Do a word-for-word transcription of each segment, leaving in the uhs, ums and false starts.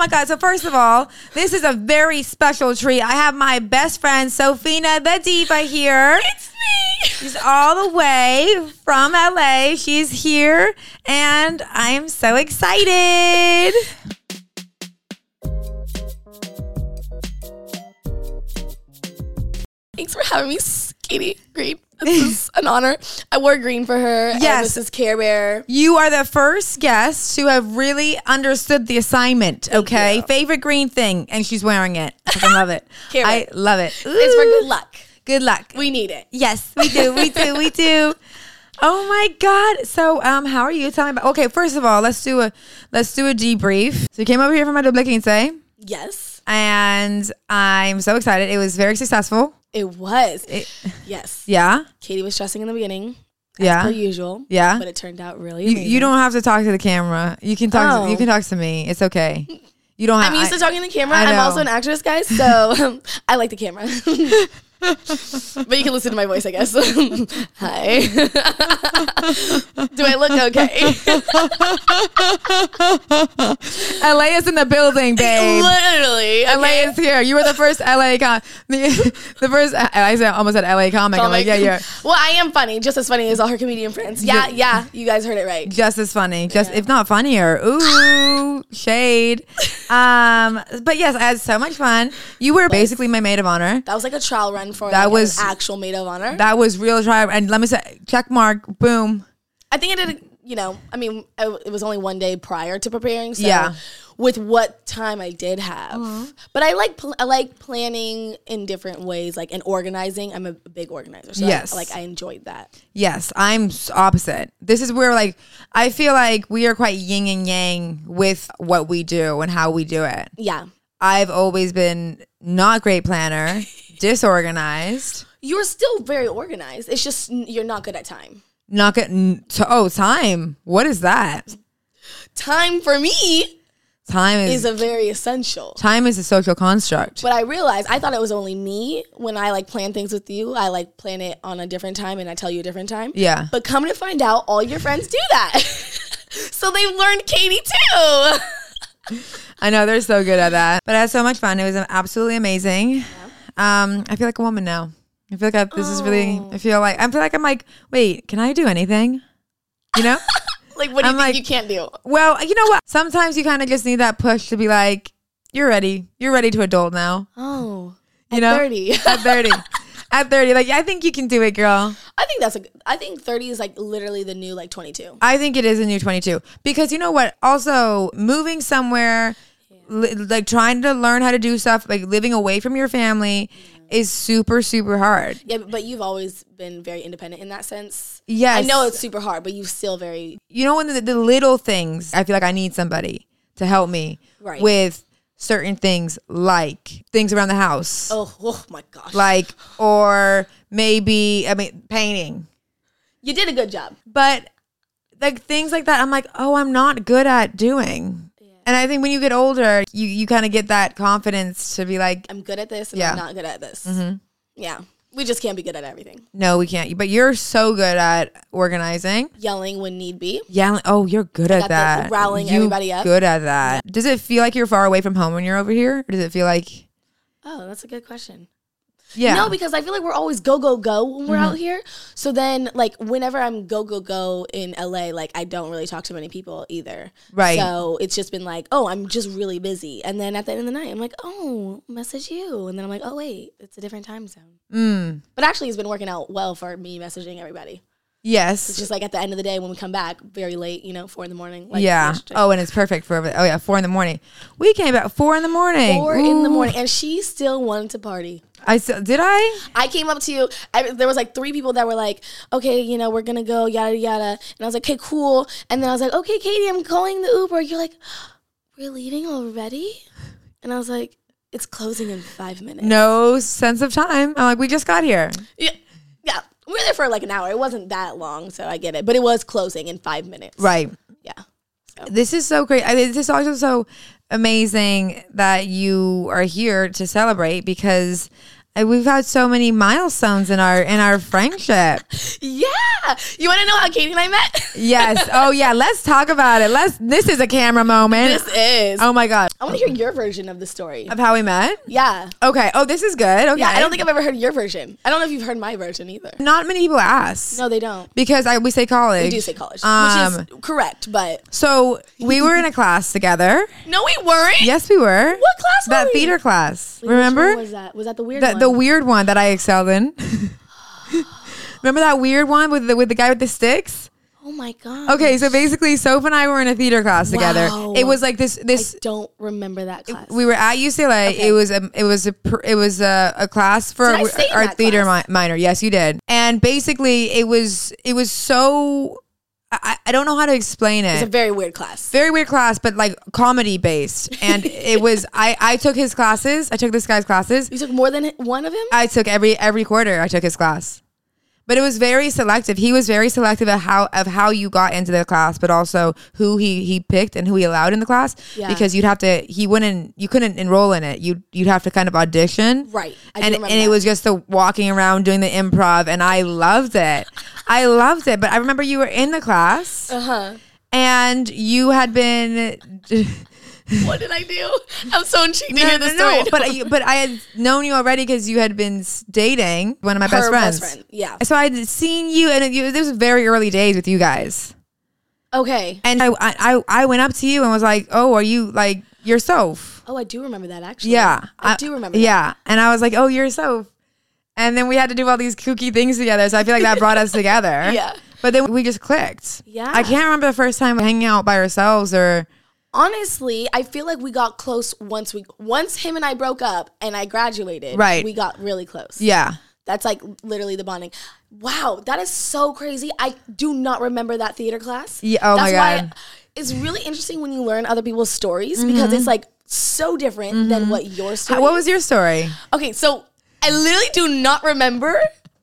my God. So first of all, this is a very special treat. I have my best friend, Sofina the Diva here. It's me. She's all the way from L A. She's here, and I am so excited. Thanks for having me, Katie Green. This is an honor. I wore green for her. Yes. And this is Care Bear. You are the first guest to have really understood the assignment, okay? you. Favorite green thing, and she's wearing it. I love it. Care I Bear. love it. It's for good luck. Good luck. We need it. Yes, we do. We do. We do. Oh my God. So, um, how are you? Tell me about. Okay, first of all, let's do a let's do a debrief. So, you came over here for my double quince, Yes. and I'm so excited. It was very successful. It was. It, yes. yeah. Katie was stressing in the beginning. As Yeah. per usual. Yeah. But it turned out really You, amazing. you don't have to talk to the camera. You can talk. Oh. To, you can talk to me. It's okay. You don't have. I'm used I- to talking to the camera. I I'm know. also an actress, guys, so um, I like the camera. But you can listen to my voice, I guess. Hi. Do I look okay? L A is in the building, babe. Literally. L A okay? is here. You were the first L A com. The, the first. I said almost said L A comic. I'm like, yeah, yeah. Well, I am funny, just as funny as all her comedian friends. Yeah, yeah, you guys heard it right. Just as funny, just Yeah. if not funnier. Ooh, shade. Um, but yes, I had so much fun. You were basically my maid of honor. That was like a trial run for That like, was- an actual maid of honor. That was real try. And let me say, check mark, boom. I think I did, you know, I mean, I- it was only one day prior to preparing. So Yeah. with what time I did have. But I like pl- I like planning in different ways, like and organizing. I'm a big organizer. So Yes. I, like I enjoyed that. Yes, I'm s- opposite. This is where like I feel like we are quite yin and yang with what we do and how we do it. Yeah. I've always been not great planner, disorganized, You're still very organized. It's just n- you're not good at time. not getting to oh time. What is that? Time for me Time is, is a very essential. time is a social construct. But I realized I thought it was only me when I like plan things with you. I like plan it on a different time and I tell you a different time. Yeah. But come to find out, all your friends do that. So they learned Katie too. I know they're so good at that. But I had so much fun. It was absolutely amazing. Um, I feel like a woman now. I feel like I, this is really. I feel like I feel like I'm like, wait, can I do anything? You know? Like, what do you I'm think like- you can't do? Well, you know what? Sometimes you kind of just need that push to be like, you're ready. You're ready to adult now. Oh, You at know? thirty. At thirty. At thirty. Like, I think you can do it, girl. I think that's a. I think thirty is like literally the new like twenty-two. I think it is a new twenty-two. Because you know what? Also, moving somewhere, li- like trying to learn how to do stuff, like living away from your family is super, super hard. Yeah, but, but you've always been very independent in that sense. Yes. I know it's super hard, but you still very You know, when the, the little things, I feel like I need somebody to help me Right. with certain things, like things around the house. oh oh my gosh. Like, or maybe, I mean, painting. You did a good job. But like things like that, I'm like, oh, I'm not good at doing. And I think when you get older, you, you kind of get that confidence to be like, I'm good at this and Yeah. I'm not good at this. Yeah. We just can't be good at everything. no, we can't. But you're so good at organizing. Yelling when need be. Yelling. Oh, you're good at got the that. rallying You everybody up. Good at that. Does it feel like you're far away from home when you're over here? Or does it feel like, Oh, that's a good question. yeah. No, because I feel like we're always go, go, go when we're Mm-hmm. out here. So then, like, whenever I'm go, go, go in L A, like, I don't really talk to many people either. Right. So it's just been like, oh, I'm just really busy. And then at the end of the night, I'm like, oh, message you. And then I'm like, oh, wait, it's a different time zone. Mm, But actually, it's been working out well for me messaging everybody. yes. It's just like at the end of the day when we come back, very late, you know, four in the morning. Like yeah. yesterday. Oh, and it's perfect for, oh yeah, four in the morning. We came back four in the morning. Four in the Ooh. morning. And she still wanted to party. I s- did I? I came up to you. I, there was like three people that were like, okay, you know, we're going to go, yada, yada. And I was like, okay, cool. And then I was like, okay, Katie, I'm calling the Uber. You're like, we're leaving already? And I was like, it's closing in five minutes. No sense of time. I'm like, we just got here. Yeah. Yeah. We were there for like an hour. It wasn't that long, so I get it. But it was closing in five minutes. Right. Yeah. So. This is so great. I mean, this is also so amazing that you are here to celebrate because And we've had so many milestones in our in our friendship. Yeah. You want to know how Katie and I met? Yes. Oh yeah. Let's talk about it. Let's. This is a camera moment. This is. Oh my god. I want to hear your version of the story. Of how we met. Yeah. Okay. Oh, this is good. Okay. Yeah. I don't think I've ever heard your version. I don't know if you've heard my version either. Not many people ask. No, they don't. Because I we say college. We do say college, Um, which is correct. But So we were in a class together. no, we weren't. Yes, we were. What class? That were we? theater class. Wait, which Remember? one was that? Was that the weird The, one? the weird one that I excelled in. Remember that weird one with the with the guy with the sticks? Oh my god. Okay, so basically, Soph and I were in a theater class together. Wow. It was like this this. I don't remember that class. We were at U C L A. Okay. It was a it was a pr- it was a, a class for Did I stay in our that theater class? mi- minor. Yes, you did. And basically, it was it was so. I, I don't know how to explain It's a it. very weird class. Very weird class, but like comedy based. And it was I I took his classes. I took this guy's classes. You took more than one of him? I took every every quarter. I took his class, but it was very selective. He was very selective of how of how you got into the class, but also who he he picked and who he allowed in the class. Yeah. Because you'd have to. He wouldn't. You couldn't enroll in it. You you'd have to kind of audition. Right. I do And remember and it that. was just the walking around doing the improv, and I loved it. I loved it. But I remember you were in the class, Uh-huh. and you had been. What did I do? I'm so intrigued to No, hear no, the story. no, but I, but I had known you already because you had been s- dating one of my best Her friends. best friend. Yeah. So I'd seen you, and it, you, this was very early days with you guys. Okay. And I, I, I went up to you and was like, "Oh, are you like you're Soph?" Oh, I do remember that actually. Yeah, I, do remember that. Yeah, and I was like, "Oh, you're Soph." And then we had to do all these kooky things together. So I feel like that brought us together. Yeah. But then we just clicked. Yeah. I can't remember the first time hanging out by ourselves or. Honestly, I feel like we got close once we once him and I broke up and I graduated. Right. We got really close. Yeah. That's like literally the bonding. Wow, that is so crazy. I do not remember that theater class. Yeah, oh my That's God. why it's really interesting when you learn other people's stories because it's like so different than what your story How- what is. was your story? Okay, so I literally do not remember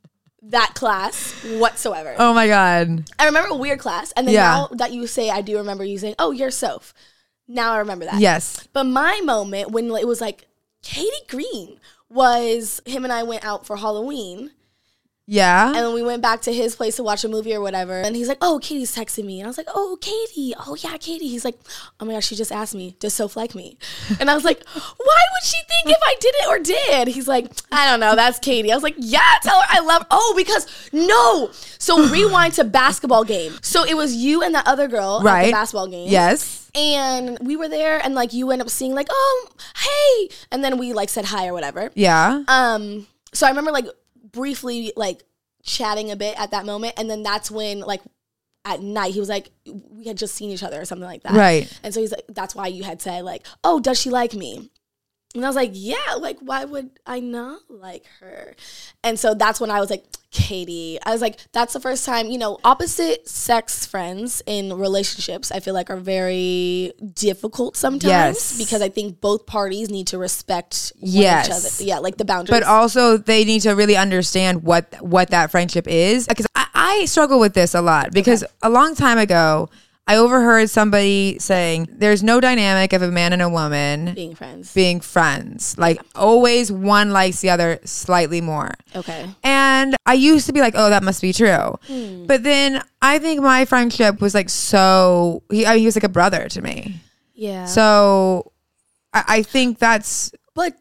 that class whatsoever. Oh my God. I remember a weird class, and then Yeah. now that you say, I do remember you saying, "Oh, you're Soph." Now I remember that. Yes. But my moment when it was like Katie Green was him and I went out for Halloween. Yeah. And then we went back to his place to watch a movie or whatever. And he's like, "Oh, Katie's texting me." And I was like, "Oh, Katie. Oh, yeah, Katie." He's like, "Oh my gosh, she just asked me, does Soph like me?" And I was like, "Why would she think if I did it or did?" He's like, "I don't know. That's Katie." I was like, "Yeah, tell her I love her." Oh, because no. So rewind to basketball game. So it was you and that other girl at the Right. basketball game. Yes. And we were there and like you end up seeing like, "Oh, hey." And then we like said hi or whatever. Yeah. Um, so I remember like briefly like chatting a bit at that moment, and then that's when like at night he was like, we had just seen each other or something like that, Right. And so he's like, that's why you had said like, "Oh, does she like me?" And I was like, "Yeah, like why would I not like her?" And so that's when I was like, Katie, I was like, that's the first time, you know, opposite sex friends in relationships I feel like are very difficult sometimes Yes. because I think both parties need to respect one Yes. each other. Yeah, like the boundaries. But also they need to really understand what what that friendship is. Because I, I struggle with this a lot because a long time ago I overheard somebody saying there's no dynamic of a man and a woman being friends. being friends. Like always one likes the other slightly more. Okay. And I used to be like, oh, that must be true. Hmm. But then I think my friendship was like so, he, I mean, he was like a brother to me. Yeah. So I, I think that's, but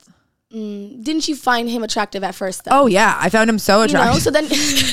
mm, didn't you find him attractive at first though? oh yeah, I found him so You know, attractive. so then,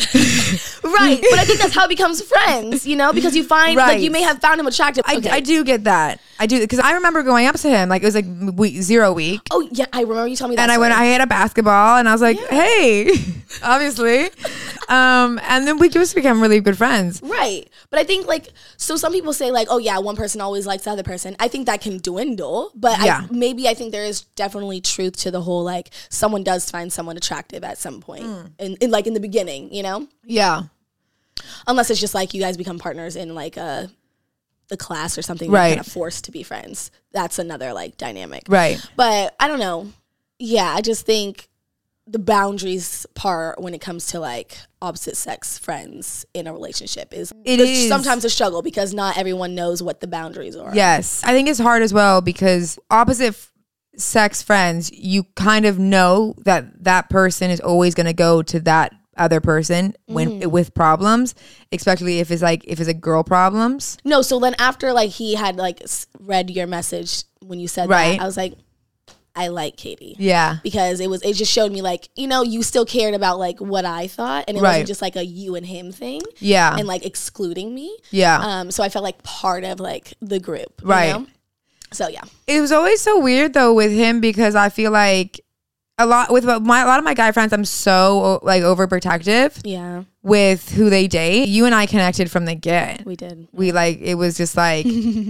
right. But I think that's how it becomes friends, you know, because you find, like, Right. you may have found him attractive. I, Okay. I do get that. I do, because I remember going up to him, like it was like week, zero week. Oh, yeah. I remember you telling me that. And I went, story. I had a basketball and I was like, hey, obviously. Um, and then we just became really good friends. Right. But I think, like, so some people say, like, oh, yeah, one person always likes the other person. I think that can dwindle. But Yeah. I, maybe I think there is definitely truth to the whole, like, someone does find someone attractive at some point. Mm. In, in, like, in the beginning, you know? Yeah. Unless it's just, like, you guys become partners in, like, a, the class or something. Right. You're kind of forced to be friends. That's another, like, dynamic. Right. But I don't know. Yeah, I just think the boundaries part when it comes to like opposite sex friends in a relationship is It the- is. sometimes a struggle because not everyone knows what the boundaries are. Yes. I think it's hard as well because opposite f- sex friends, you kind of know that that person is always going to go to that other person when Mm. with problems, especially if it's like if it's a girl problems. No, so then after like he had like s- read your message when you said Right. that, I was like, I like Katie. Yeah. Because it was, it just showed me like, you know, you still cared about like what I thought, and it Right. wasn't just like a you and him thing, Yeah. and like excluding me. Yeah. Um. So I felt like part of like the group. you Right. know? So yeah. It was always so weird though with him because I feel like a lot with my a lot of my guy friends, I'm so like overprotective Yeah. with who they date. You and I connected from the get. We did. We like it was just like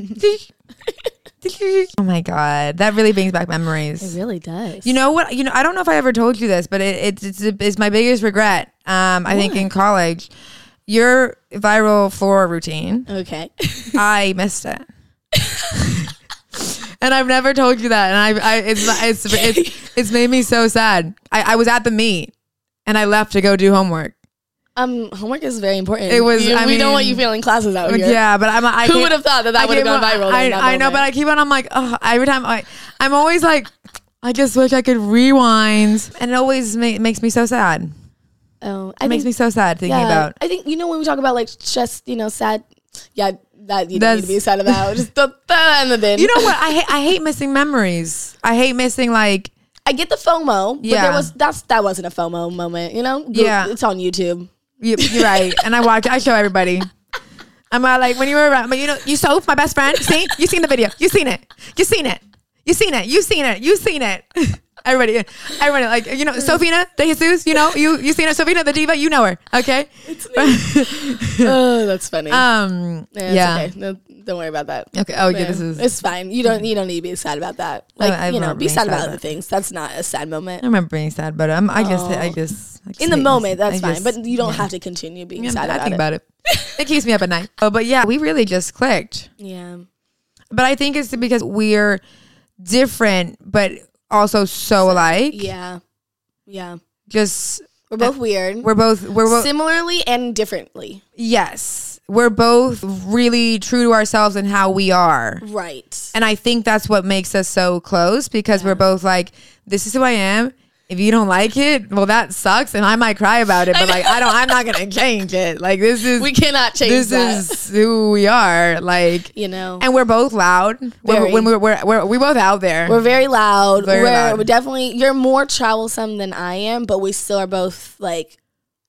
oh my god, that really brings back memories. It really does. You know what? You know I don't know if I ever told you this, but it, it's it's it's my biggest regret. Um, I think What? in college, your viral floor routine, Okay. I missed it. And I've never told you that, and I, I it's it's it's it's made me so sad. I, I was at the meet, and I left to go do homework. Um, homework is very important. It was- You- I we know what mean- you feel in classes out here. Yeah, but I'm. I Who keep- would have thought that that I would have keep gone on- viral? I, in that I know, moment? but I keep on. I'm like, oh, every time I, I'm always like, I just wish I could rewind, and it always ma- makes me so sad. oh, It makes me so sad thinking yeah, about. I think you know when we talk about like just you know sad. Yeah, that you don't That's- need to be sad about. Just throw that in the bin. You know what? I hate. I hate missing memories. I hate missing like. I get the FOMO, but Yeah. there was that's that wasn't a FOMO moment. You know, Go- Yeah. it's on YouTube. You, you're right, and I watch. I show everybody. I'm uh, like when you were around, but you know, you Soph, my best friend. See, you seen the video. You seen it. You seen it. You seen it. You seen it. You seen it. Everybody, everybody, like you know, Sofina de Jesus. You know, you you seen her, Sofina the diva. You know her, okay? Oh, that's funny. um, yeah, yeah. it's okay. No, don't worry about that. Okay. Oh, yeah. Yeah, This is. it's fine. You don't you don't need to be sad about that. Like I- I you know, remember be being sad sad about about other it. things. That's not a sad moment. I remember being sad, but um, I just, Oh. I just, I just In the hate moment, this. that's I fine. just- But you don't yeah. have to continue being Yeah, sad I about think it. about it. It keeps me up at night. Oh, but yeah, we really just clicked. Yeah. But I think it's because we're different, but also so alike. Yeah. Yeah. Just We're both weird. we're both we're both Similarly and differently. yes, we're both really true to ourselves and how we are. Right. And I think that's what makes us so close because we're both like, this is who I am. If you don't like it, well, that sucks, and I might cry about it. But like, I don't. I'm not gonna change it. Like this is We cannot change this that. is who we are. Like, you know. and we're both loud. We're, Very. when we're we're we're we both out there. We're very loud. Very we're, loud. we're definitely you're more troublesome than I am, but we still are both like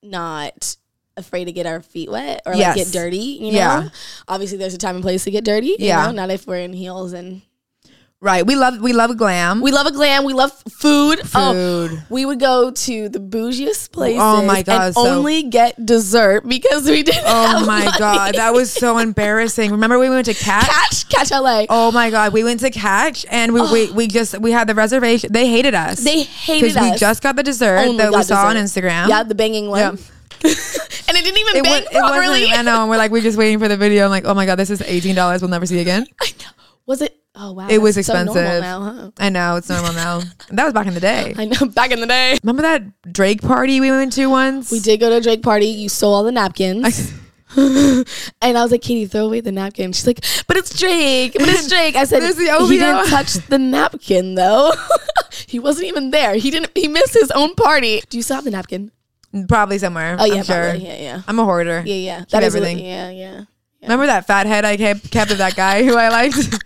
not afraid to get our feet wet or like Yes. get dirty, you know? Yeah. Obviously there's a time and place to get dirty. You Yeah. know? Not if we're in heels and right. We love we love glam. we love a glam, we love food. Oh, Food. we would go to the bougiest places Oh my God, and so- only get dessert because we didn't Oh have my money. god, that was so embarrassing. Remember we went to Catch? Catch, catch L A. Oh my god, we went to Catch and we we, we just we had the reservation. They hated us. They hated because we us. just got the dessert Only that we got saw dessert. on Instagram. Yeah, the banging one. Yeah. And it didn't even It, bang was, it properly. wasn't. I know. And we're like, we're just waiting for the video. I'm like, oh my god, this is eighteen dollars. We'll never see again. I know. Was it? Oh wow. It was that's so normal expensive. now, huh? I know it's normal now. That was back in the day. I know. Back in the day, Remember that Drake party we went to once? we did go to a Drake party. You stole all the napkins. And I was like, Katie, throw away the napkin. She's like, but it's Drake. But it's Drake. I said, There's the he O V O. didn't touch the napkin though. He wasn't even there. He didn't. He missed his own party. Do you still have the napkin? Probably somewhere. Oh yeah, I'm sure. probably. Yeah, yeah, I'm a hoarder. yeah, yeah. Keep That is everything. Really, yeah, yeah. Remember that fat head I kept kept of that guy who I liked?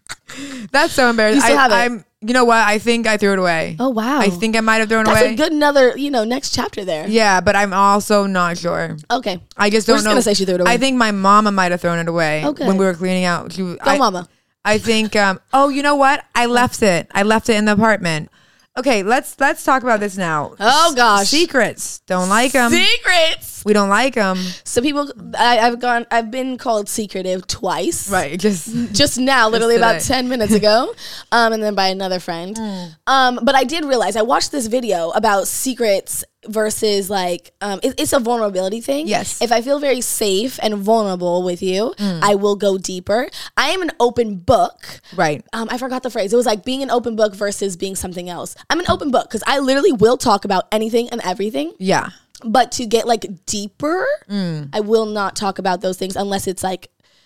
That's so embarrassing. You still I, have it? I'm. You know what? I think I threw it away. Oh wow. I think I might have thrown that's away. a good another. You know, next chapter there. Yeah, but I'm also not sure. Okay. I just We're don't just know. gonna say she threw it away. I think my mama might have thrown it away Okay. when we were cleaning out. She, Go, I, mama. I think. Um, oh, you know what? I left it. I left it in the apartment. Okay, let's let's talk about this now. Oh, S- gosh. secrets. Don't like them. Secrets. We don't like them. So people, I, I've gone. I've been called secretive twice. Right. Just Just now, literally about today. ten minutes ago, um, and then by another friend. Um, but I did realize I watched this video about secrets versus like um, it, it's a vulnerability thing. Yes. If I feel very safe and vulnerable with you, I will go deeper. I am an open book. right. Um, I forgot the phrase. It was like being an open book versus being something else. I'm an open book because I literally will talk about anything and everything. Yeah. But to get like deeper, I will not talk about those things unless it's like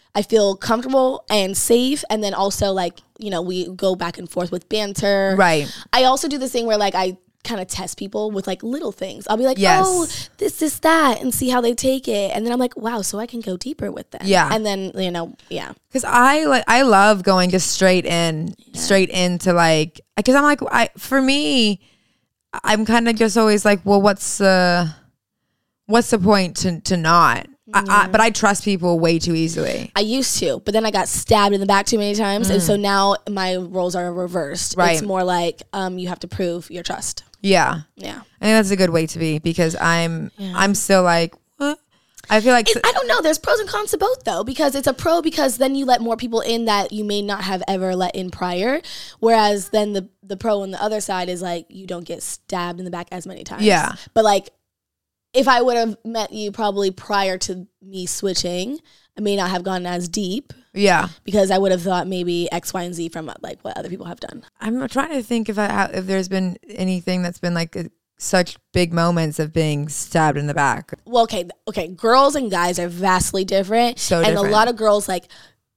I feel comfortable and safe. And then also like, you know, we go back and forth with banter. Right. I also do this thing where like I kind of test people with like little things. I'll be like, Yes. oh, this, this, that, and see how they take it. And then I'm like, wow, so I can go deeper with them. Yeah. And then, you know, yeah. Because I like I love going just straight in, Yeah. straight into like, because I'm like, I for me, I'm kind of just always like, well, what's the, what's the point to to not? I, I, but I trust people way too easily. I used to, but then I got stabbed in the back too many times. And so now my roles are reversed. Right. It's more like um, you have to prove your trust. Yeah, Yeah. I think that's a good way to be because I'm Yeah. I'm still like, what? I feel like It, I don't know. There's pros and cons to both, though, because it's a pro because then you let more people in that you may not have ever let in prior. Whereas then the, the pro on the other side is like you don't get stabbed in the back as many times. Yeah. But like if I would have met you probably prior to me switching, I may not have gone as deep yeah. because I would have thought maybe X, Y, and Z from like what other people have done. I'm trying to think if I ha- if there's been anything that's been like a, such big moments of being stabbed in the back. Well, okay, okay, girls and guys are vastly different. So and different. a lot of girls like,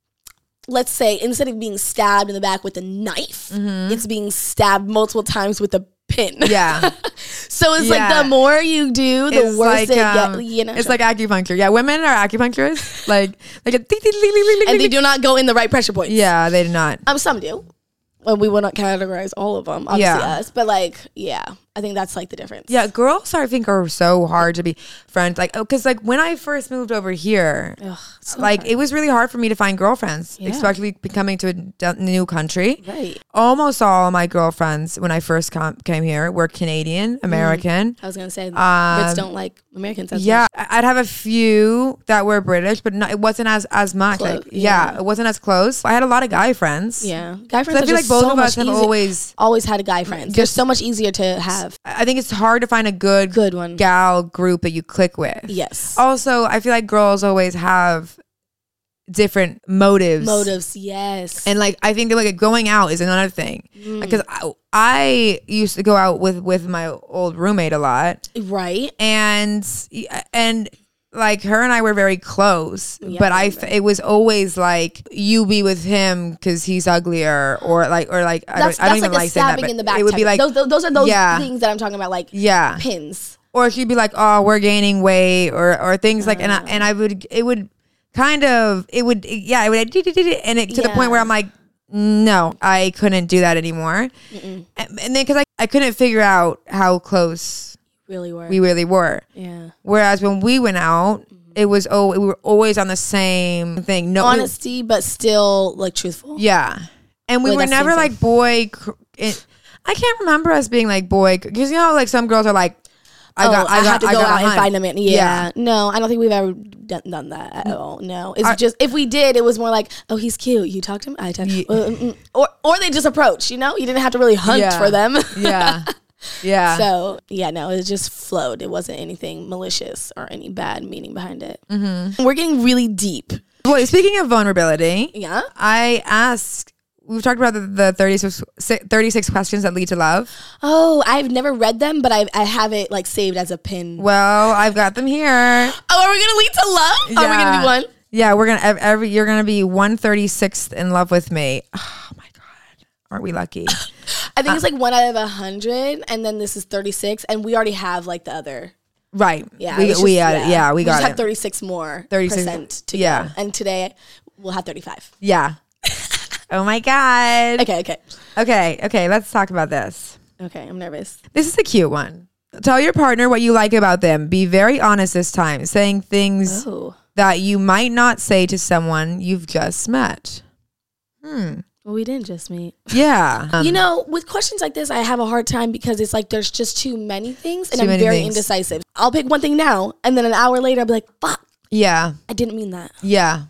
let's say instead of being stabbed in the back with a knife, it's being stabbed multiple times with a pin. Yeah. So it's Yeah. like the more you do, the It's worse like, it um, gets. You know, It's like acupuncture. Yeah, women are acupuncturists. like like a ding, ding, ding, ding, ding, and they ding. do not go in the right pressure points. Yeah, they do not. Um, some do. Well, we will not categorize all of them, obviously Yeah. us, but like, yeah, I think that's like the difference. Yeah, girls I think are so hard to be friends. Like, oh, because like when I first moved over here, Ugh, so like hard. it was really hard for me to find girlfriends, Yeah. especially coming to a d- new country. Right. Almost all of my girlfriends when I first com- came here were Canadian, American. I was gonna say Um, Brits don't like Americans as Yeah, much. I- I'd have a few that were British, but no, it wasn't as as much. Close, like, yeah. yeah. it wasn't as close. I had a lot of guy friends. Yeah, guy friends. So I are feel like just both so of us much have easier- always. always had a guy friends. They're Just- so much easier to have. I think it's hard to find a good Good one. gal group that you click with. Yes. Also, I feel like girls always have different motives. Motives. Yes. And like I think like going out is another thing Mm. because I, I used to go out with with my old roommate a lot, right. and and like her and I were very close, Yeah, but I I remember. f- it was always like you be with him because he's uglier or like or like I That's, don't, I don't that's even like a like saying that, stabbing but in the back. it would type be of- like those, those, those are those Yeah. things that I'm talking about, like yeah, pins. or she'd be like, oh, we're gaining weight or or things like, and I, and I would it would kind of it would yeah it would and it to the point where Yeah. I'm like, no, I couldn't do that anymore, and, and then because I I couldn't figure out how close Really were. we really were. yeah. Whereas when we went out, it was oh we were always on the same thing. No, we- Honesty, but still like truthful. yeah, and we Wait, were that's the never same like boy. cr- It, I can't remember us being like boy because you know like some girls are like, I oh, got I, I, got had to I go got a out and hunt. find a man. Yeah. Yeah. No, I don't think we've ever done, done that at all. No. It's Are- just, if we did, it was more like, oh, he's cute. You talked to him? I talked Ye- uh, mm, mm. Or, or they just approach, you know? You didn't have to really hunt Yeah. for them. Yeah, yeah. So, yeah, no, it just flowed. It wasn't anything malicious or any bad meaning behind it. Mm-hmm. We're getting really deep. Well, speaking of vulnerability, Yeah? I asked. We've talked about the, the thirty-six, thirty-six questions that lead to love. Oh, I've never read them, but I I have it like saved as a pin. Well, I've got them here. Oh, are we gonna lead to love? Are we gonna do one? Yeah, we're gonna ev- every. You're gonna be one thirty-sixth in love with me. Oh my god, aren't we lucky? I think it's like one out of a hundred, and then this is thirty-six, and we already have like the other. Right. Yeah, we it's we just- got it. Yeah, we just got have it. thirty-six more thirty-six percent to yeah. go, and today we'll have thirty-five. Yeah. Oh my god. Okay, okay, Okay. Okay. Let's talk about this. okay. I'm nervous. This is a cute one. Tell your partner what you like about them. Be very honest this time, saying things Oh, that you might not say to someone you've just met. Hmm. well, we didn't just meet. Yeah. Um, You know, with questions like this, I have a hard time because it's like there's just too many things, and Too I'm many very things. indecisive. I'll pick one thing now, and then an hour later, I'll be like, "Fuck, Yeah. I didn't mean that." Yeah.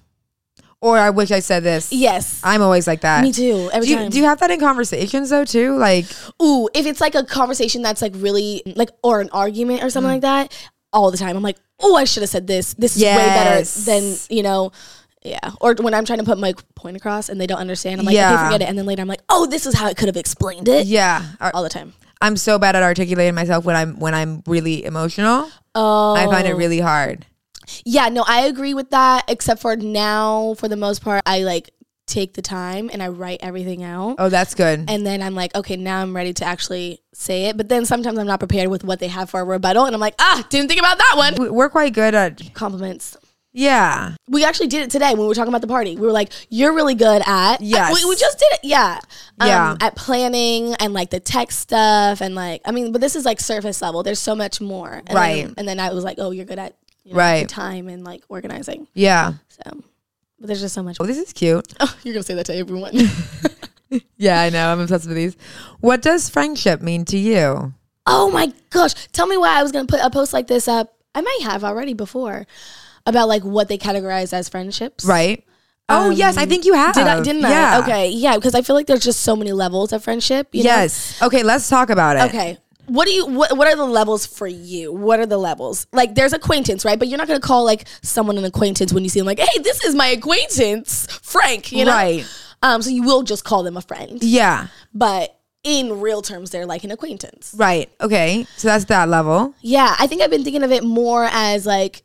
Or I wish I said this. Yes, I'm always like that. me too. Every Do you, time. do you have that in conversations though too? Like, Ooh, if it's like a conversation that's like really like, or an argument or something Mm. like that, all the time I'm like, oh, I should have said this. This is way Yes. better than, you know, yeah. Or when I'm trying to put my point across and they don't understand, I'm like, Yeah. okay, forget it. And then later I'm like, oh, this is how I could have explained it. yeah, Ar- All the time. I'm so bad at articulating myself when I'm when I'm really emotional. Oh, I find it really hard. Yeah, no, I agree with that. Except for now, for the most part, I like take the time and I write everything out. Oh, that's good. And then I'm like, okay, now I'm ready to actually say it. But then sometimes I'm not prepared with what they have for a rebuttal. And I'm like, ah, didn't think about that one. We- We're quite good at, Compliments. yeah. We actually did it today when we were talking about the party. We were like, you're really good at. Yes. We, we just did it. Yeah. Um, Yeah. At planning and like the tech stuff. And like, I mean, but this is like surface level. There's so much more. And Right. Then, and then I was like, oh, you're good at you know, Right. the time and like organizing. Yeah. So, but there's just so much. Oh, this is cute. Oh, you're going to say that to everyone. Yeah, I know. I'm obsessed with these. What does friendship mean to you? Oh my gosh. Tell me why I was going to put a post like this up. I might have already before about like what they categorize as friendships. Right. Oh, Um, yes. I think you have. Did I, didn't yeah. I? Okay. Yeah. Because I feel like there's just so many levels of friendship. You Yes. Okay, let's talk about know? it. Okay. What do you, what, what are the levels for you? What are the levels? Like there's acquaintance, right? But you're not going to call like someone an acquaintance when you see them like, hey, this is my acquaintance, Frank, you know? Right. Um, so you will just call them a friend. Yeah. But in real terms, they're like an acquaintance. Right. Okay. So that's that level. Yeah. I think I've been thinking of it more as like,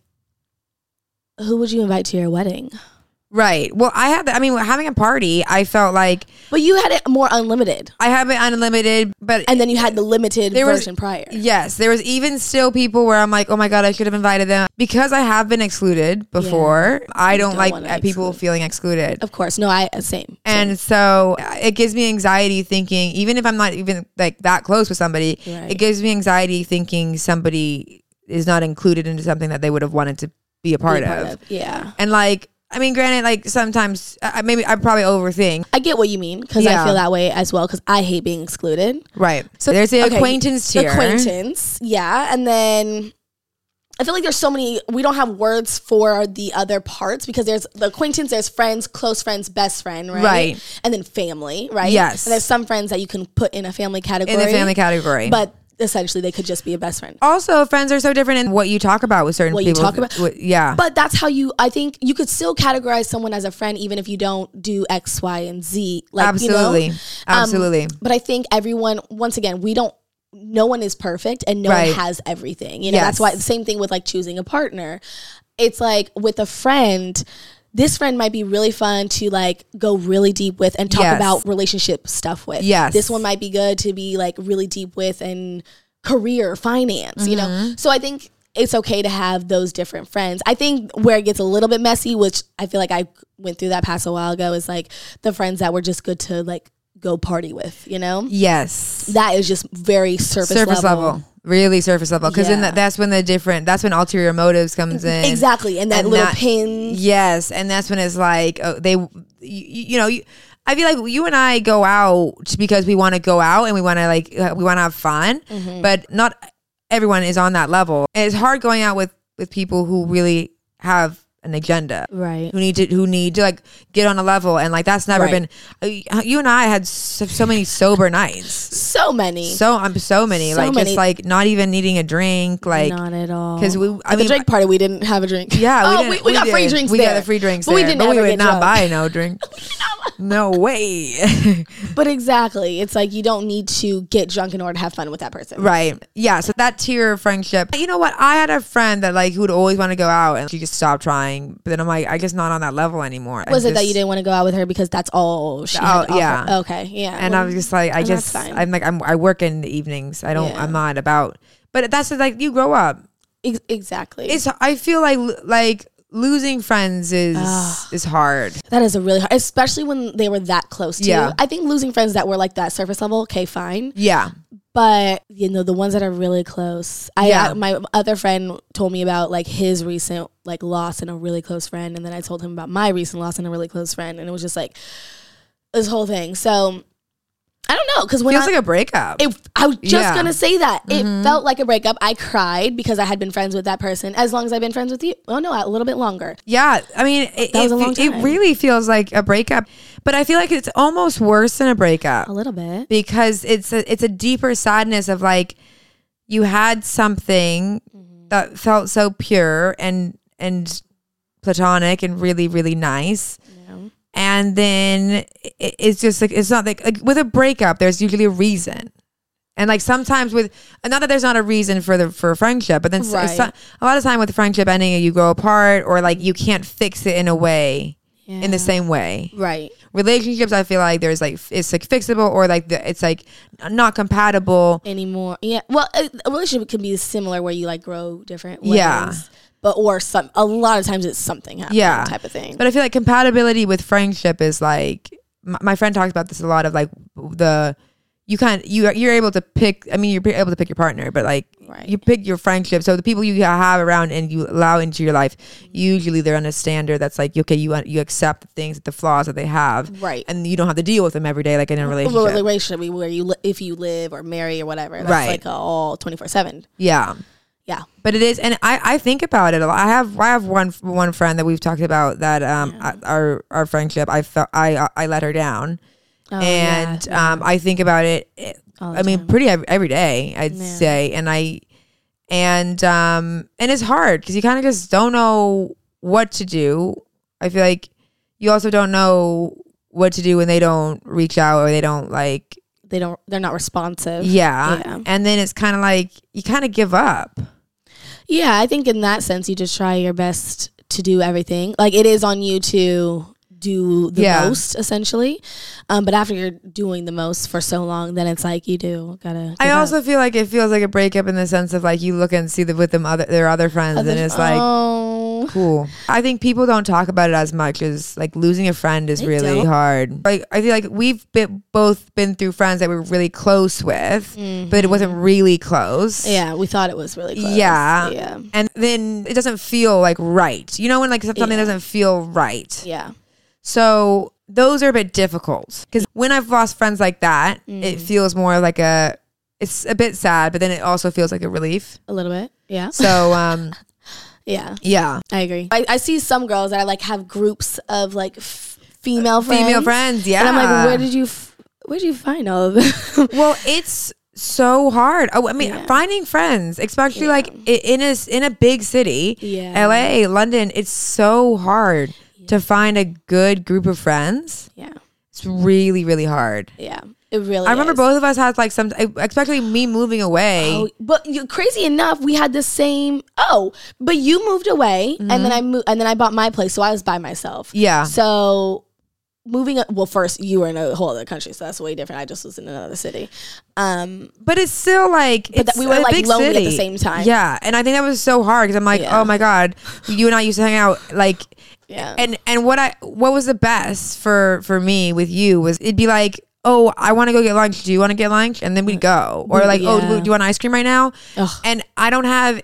who would you invite to your wedding? Right. Well, I had, the, I mean, having a party, I felt like But you had it more unlimited. I have it unlimited, but And then you had the limited There was- version prior. yes, there was even still people where I'm like, oh my God, I should have invited them. Because I have been excluded before, I don't, don't like wanna uh, people exclude. feeling excluded. Of course. No, I, same. And so uh, it gives me anxiety thinking, even if I'm not even like that close with somebody, Right. it gives me anxiety thinking somebody is not included into something that they would have wanted to be a part, Be a part of. of. Yeah. And like, I mean, granted, like sometimes uh, maybe I probably overthink. I get what you mean because Yeah. I feel that way as well because I hate being excluded. Right. So there's the Okay, acquaintance the tier. Acquaintance. Yeah. And then I feel like there's so many, we don't have words for the other parts because there's the acquaintance, there's friends, close friends, best friend, right? Right. And then family, right? Yes. And there's some friends that you can put in a family category. In the family category. But essentially they could just be a best friend. Also, friends are so different in what you talk about with certain What you people. talk about. What- yeah. But that's how you, I think you could still categorize someone as a friend even if you don't do X, Y, and Z. Like, Absolutely. You know? Absolutely. Um, but I think everyone, once again, we don't, no one is perfect and no Right. one has everything. You know, Yes. that's why the same thing with like choosing a partner. It's like with a friend, this friend might be really fun to like go really deep with and talk Yes. about relationship stuff with. Yes. This one might be good to be like really deep with and career, finance, you know? Mm-hmm. So I think it's okay to have those different friends. I think where it gets a little bit messy, which I feel like I went through that past a while ago, is like the friends that were just good to like go party with, you know? yes. That is just very surface, surface level. level. Really surface level. Because then Yeah. that, that's when the different, that's when ulterior motives comes in. Exactly. And that And little that- pin. Yes. And that's when it's like, oh, they, you, you know, you, I feel like you and I go out because we want to go out and we want to like, uh, we want to have fun, Mm-hmm. but not everyone is on that level. And it's hard going out with, with people who really have an agenda. Right. Who need to who need to like get on a level, and like that's never Right. been. Uh, you and I had so, so many sober nights. So many. So I'm so many, So like many. just like not even needing a drink, like Not at all. 'cause we- I At the mean- drink party, we didn't have a drink. yeah, we, oh, didn't, we, we, got did. free drinks We there. got the free drinks but we there, didn't but we ever would get not drunk. buy no drink. No way. But exactly. It's like you don't need to get drunk in order to have fun with that person. Right. Yeah. So that tier of friendship. You know what? I had a friend that like who would always want to go out, and she just stopped trying. But then I'm like, I guess not on that level anymore. Was I'm it that just- you didn't want to go out with her because that's all she Oh, had to offer? yeah. Okay. Yeah. And I was just like, I and just, that's fine. I'm like, I'm, I work in the evenings. I don't, Yeah. I'm not about, but that's just like, you grow up. Ex- exactly. It's, I feel like, like losing friends is, Ah. is hard. that is a really hard, especially when they were that close to Yeah. you. I think losing friends that were like that surface level, okay, fine. Yeah. But you know, the ones that are really close. I Yeah. uh, my other friend told me about like his recent like loss in a really close friend, and then I told him about my recent loss in a really close friend, and it was just like this whole thing. So I don't know, because when Feels I, like a breakup. it, I was just Yeah. gonna say that it felt like a breakup. I cried because I had been friends with that person as long as I've been friends with you. Oh no, a little bit longer. yeah. I mean, it, That was it, a long it time. really feels like a breakup, but I feel like it's almost worse than a breakup A little bit. because it's a, it's a deeper sadness of like, you had something Mm-hmm. that felt so pure and, and platonic and really, really nice. Yeah. And then it, it's just like, it's not like, like with a breakup, there's usually a reason. And like sometimes with, not that there's not a reason for the for a friendship, but then s- Right. so- a lot of time with the friendship ending, you grow apart, or like you can't fix it in a way, in Yeah. the same way. Right. Relationships, I feel like there's like f- it's like fixable, or like the, it's like not compatible. Anymore. Yeah. Well, a, a relationship can be similar where you like grow different ways. Yeah. But or some a lot of times it's something happening Yeah. type of thing. But I feel like compatibility with friendship is like, my, my friend talks about this a lot of like the, you kind you you're able to pick. I mean, you're able to pick your partner, but like Right. you pick your friendship. So the people you have around and you allow into your life, usually they're on a standard that's like, okay, you you accept the things, the flaws that they have, Right. and you don't have to deal with them every day like in a relationship. Well, relationship where you li- if you live or marry or whatever, that's Right. like a all twenty-four seven. Yeah. Yeah. But it is, and I, I think about it a lot. I have I have one one friend that we've talked about that um Yeah. our our friendship. I felt I I let her down, Oh, and yeah. um I think about it. it All the I mean, time. pretty every, every day, I'd Yeah. say, and I and um and it's hard because you kind of just don't know what to do. I feel like you also don't know what to do when they don't reach out or they don't like. they don't they're not responsive. Yeah, Yeah. and then it's kind of like you kind of give up. Yeah, I think in that sense, you just try your best to do everything. Like it is on you to do the Yeah. most, essentially. Um, but after you're doing the most for so long, then it's like you do gotta. I give up. also feel like it feels like a breakup in the sense of like you look and see that with them other their other friends, Other- and it's like oh, cool. I think people don't talk about it as much as like losing a friend is They really don't. hard. Like I feel like we've been, both been through friends that we were really close with, but it wasn't really close. Mm-hmm. yeah, we thought it was really close. Yeah. yeah, And then it doesn't feel like right. You know when like something Yeah. doesn't feel right. yeah. So those are a bit difficult because when I've lost friends like that, Mm. it feels more like a. It's a bit sad, but then it also feels like a relief. A little bit. Yeah, So um, yeah. yeah, I agree. I, I see some girls that are like have groups of like f- female friends. female friends. Yeah, And I'm like, where did you, f- where did you find all of them? Well, it's so hard. Oh, I mean, Yeah. finding friends, especially Yeah. like i- in a s- in a big city, Yeah. L A, London. It's so hard to find a good group of friends. yeah, It's really, really hard. yeah. It really. I remember is. both of us had like some, especially me moving away. Oh, but you, crazy enough, we had the same. Oh, but you moved away, and then I moved, and then I bought my place, so I was by myself. Yeah. So moving, well, first you were in a whole other country, so that's way different. I just was in another city. Um, But it's still like But that it's we were, a like, big lonely at the city. same time. Yeah, and I think that was so hard because I'm like, Yeah. oh my god, you and I used to hang out like, yeah, and and what I what was the best for for me with you was it'd be like, oh, I want to go get lunch. Do you want to get lunch? And then we'd go, or like, oh, Yeah. do you want ice cream right now? Ugh. And I don't have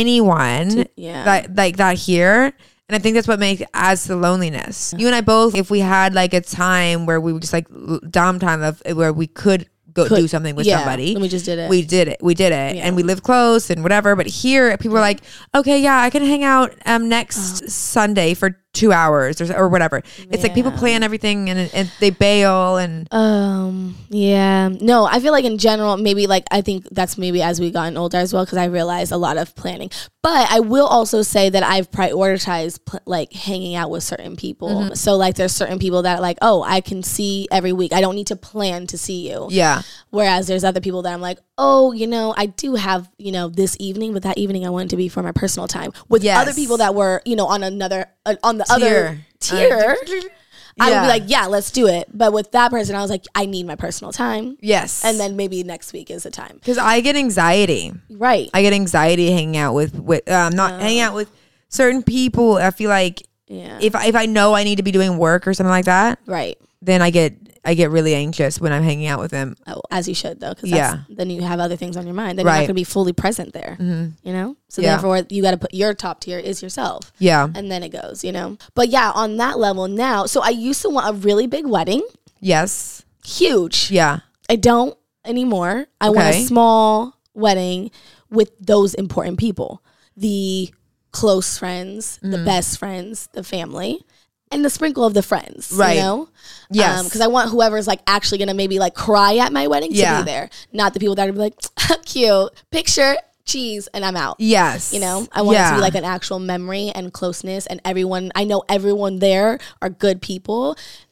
anyone yeah. that like that here. And I think that's what makes adds to the loneliness. You and I both, if we had like a time where we were just like l- downtime of where we could go Could- do something with yeah, somebody, and we just did it. we did it. We did it, Yeah. and we live close and whatever. But here, people are like, okay, yeah, I can hang out um next Sunday for two hours or or whatever. It's like people Yeah. plan everything and and they bail and Um. Yeah. No, I feel like in general, maybe like I think that's maybe as we gotten older as well, because I realized a lot of planning. But I will also say that I've prioritized pl- like hanging out with certain people. Mm-hmm. So like there's certain people that like, oh, I can see every week. I don't need to plan to see you. yeah, Whereas there's other people that I'm like, oh, you know, I do have, you know, this evening, but that evening I wanted to be for my personal time. With Yes. other people that were, you know, on another, uh, on the Tier. other tier, I would Yeah. be like, yeah, let's do it. But with that person, I was like, I need my personal time. yes, And then maybe next week is the time. because I get anxiety. Right. I get anxiety hanging out with with um not hanging out with certain people. I feel like Yeah. if I, if I know I need to be doing work or something like that, right. then I get I get really anxious when I'm hanging out with them. Oh, as you should, though. Because Yeah. then you have other things on your mind. Then Right. you're not going to be fully present there. Mhm. You know? So Yeah. therefore, you got to put your top tier is yourself. Yeah. And then it goes, you know? But yeah, on that level now. So I used to want a really big wedding. Yes. Huge. Yeah. I don't anymore. I want Okay. a small wedding with those important people. The close friends, the Mm. best friends, the family, and the sprinkle of the friends. Right. You know? Yes. Because I want whoever's like actually gonna maybe like cry at my wedding Yeah. to be there. Not the people that are gonna be like, cute, picture, cheese, and I'm out. Yes. You know, I want it yeah. to be like an actual memory and closeness, and everyone, I know everyone there are good people.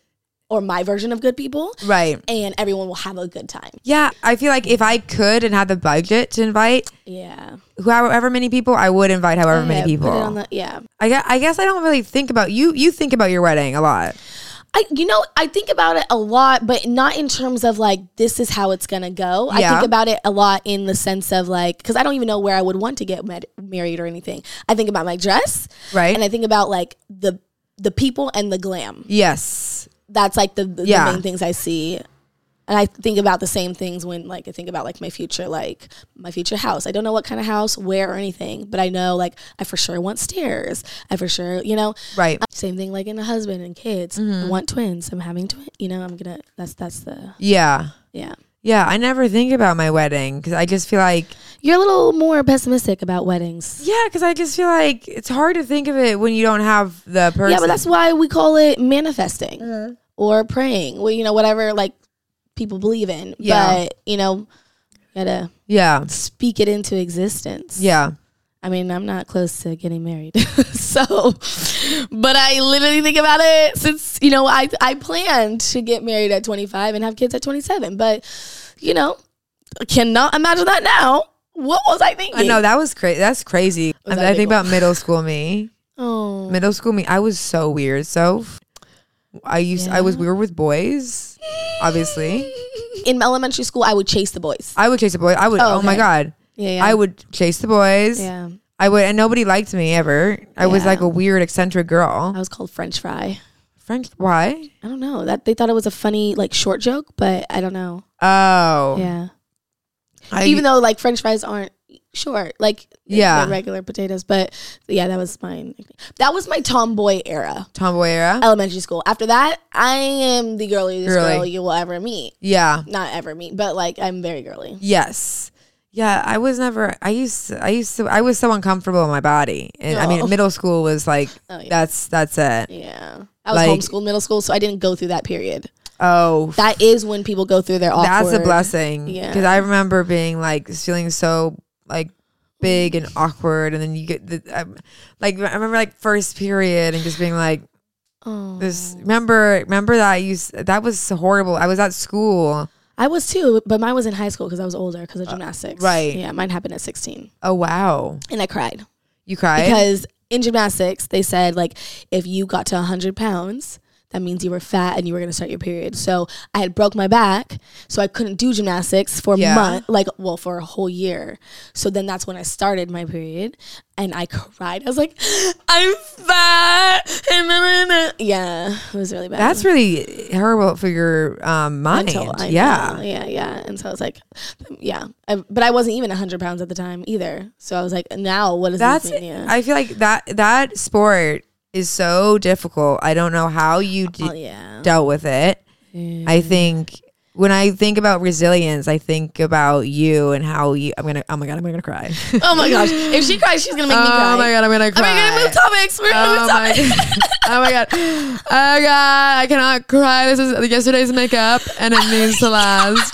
or my version of good people. Right. And everyone will have a good time. Yeah. I feel like if I could and had the budget to invite Yeah. however many people, I would invite however many Yeah, people. put it on the, yeah. I guess, I guess I don't really think about you. You think about your wedding a lot. I, you know, I think about it a lot, but not in terms of like, this is how it's going to go. I Yeah. think about it a lot in the sense of like, because I don't even know where I would want to get med- married or anything. I think about my dress. Right. And I think about like the the people and the glam. Yes. That's like the, the, Yeah. the main things I see. And I think about the same things when like I think about like my future, like my future house. I don't know what kind of house, where or anything, but I know like I for sure want stairs. I for sure, you know. Right. Same thing like in a husband and kids. Mm-hmm. I want twins. I'm having twins. You know, I'm gonna. That's that's the Yeah. yeah. Yeah. I never think about my wedding because I just feel like, You're a little more pessimistic about weddings. yeah, because I just feel like it's hard to think of it when you don't have the person. Yeah, but that's why we call it manifesting or praying. Well, you know, whatever like people believe in. Yeah. But you know, gotta yeah. speak it into existence. Yeah. I mean, I'm not close to getting married. so, but I literally think about it since, you know, I, I planned to get married at twenty-five and have kids at twenty-seven. But, you know, I cannot imagine that now. What was I thinking? I know that was crazy. That's crazy. I, mean, I think about middle school me. Oh. Middle school me. I was so weird. So I used, Yeah. I was weird with boys, obviously. In elementary school, I would chase the boys. I would chase the boy. I would, Oh, oh, my okay. God. Yeah, yeah. I would chase the boys. Yeah. I would, and nobody liked me ever. I was Yeah. like a weird eccentric girl. I was called French fry. French, why? I don't know. That they thought it was a funny like short joke, but I don't know. Oh. Yeah. I, Even though like French fries aren't short, like Yeah. they're regular potatoes, but yeah, that was my that was my tomboy era. tomboy era. Elementary school. After that, I am the girliest Girly. girl you will ever meet. Yeah. Not ever meet, but like I'm very girly. Yes. Yeah, I was never. I used. To, I used to. I was so uncomfortable in my body, and I Oh. mean, middle school was like Oh, yeah. that's that's it. Yeah. I was Like- homeschooled middle school, so I didn't go through that period. Oh, That is when people go through their awkward. that's a blessing. Yeah. Because I remember being like feeling so like big and awkward, and then you get the um, like I remember like first period and just being like Oh. this. Remember, remember that I used that was horrible. I was at school. I was too, but mine was in high school because I was older because of gymnastics. right. Yeah, mine happened at sixteen, Oh wow, and I cried you cried because in gymnastics they said like if you got to one hundred pounds, that means you were fat and you were going to start your period. So I had broke my back, so I couldn't do gymnastics for Yeah. a month, like, well, for a whole year. So then that's when I started my period, and I cried. I was like, I'm fat. Yeah, it was really bad. That's really horrible for your um, mind. Mental, I yeah. know. yeah, yeah. And so I was like, yeah. I, but I wasn't even one hundred pounds at the time either. So I was like, now what does That's. this mean? Yeah. I feel like that that sport is so difficult. I don't know how you d- oh, yeah. dealt with it. I think when I think about resilience, I think about you and how you. I'm gonna. Oh my god, I'm gonna cry. Oh my gosh. If she cries, she's going to make me cry. Oh my god, I'm gonna cry. I mean, we're going to move topics. We're going to Oh move my, topics. oh my god. Oh god, I cannot cry. This is yesterday's makeup and it needs to last.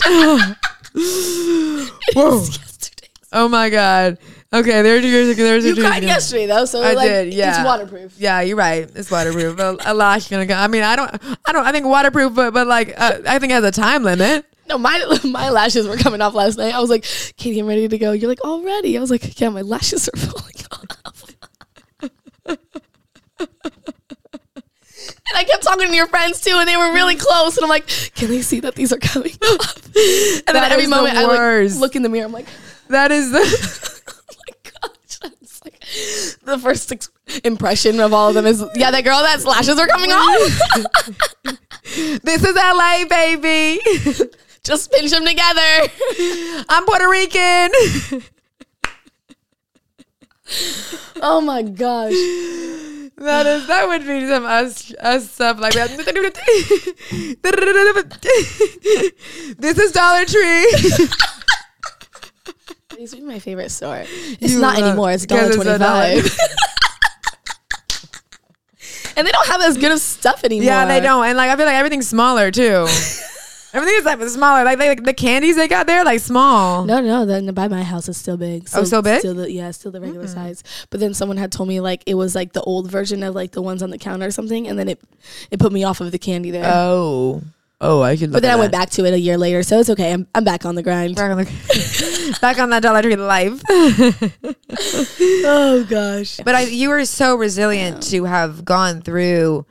Whoa. Yesterday. Oh my god. Okay, there's your there's You your cried yesterday, though. So I like, did, yeah. it's waterproof. Yeah, you're right. It's waterproof. a, a lash gonna go. I mean, I don't I don't I think waterproof, but but like uh, I think it has a time limit. No, my my lashes were coming off last night. I was like, Katie, I'm ready to go. You're like, already? I was like, yeah, my lashes are falling off. And I kept talking to your friends too, and they were really close. And I'm like, can they see that these are coming off? And then That every is the moment I like, worst. look in the mirror. I'm like, That is the oh my gosh. It's like the first ex- impression of all of them is, yeah, that girl that's lashes are coming off. This is L A, baby. Just pinch them together. I'm Puerto Rican. Oh my gosh. That is that would be some us us stuff like that. This is Dollar Tree. These are my favorite store. It's You not love- anymore. It's because one dollar it's a dollar. twenty-five. And they don't have as good of stuff anymore. Yeah, they don't. And like I feel like everything's smaller too. Everything is like smaller. Like, like the candies they got there, like small. No, no. Then by my house is still big. Oh, still big? Still the, yeah, still the regular mm. size. But then someone had told me like it was like the old version of like the ones on the counter or something, and then it it put me off of the candy there. Oh, oh, I should. Look but then at I that. went back to it a year later, so it's okay. I'm I'm back on the grind. Back on, the, back on that Dollar Tree life. Oh gosh. But I, you were so resilient yeah. to have gone through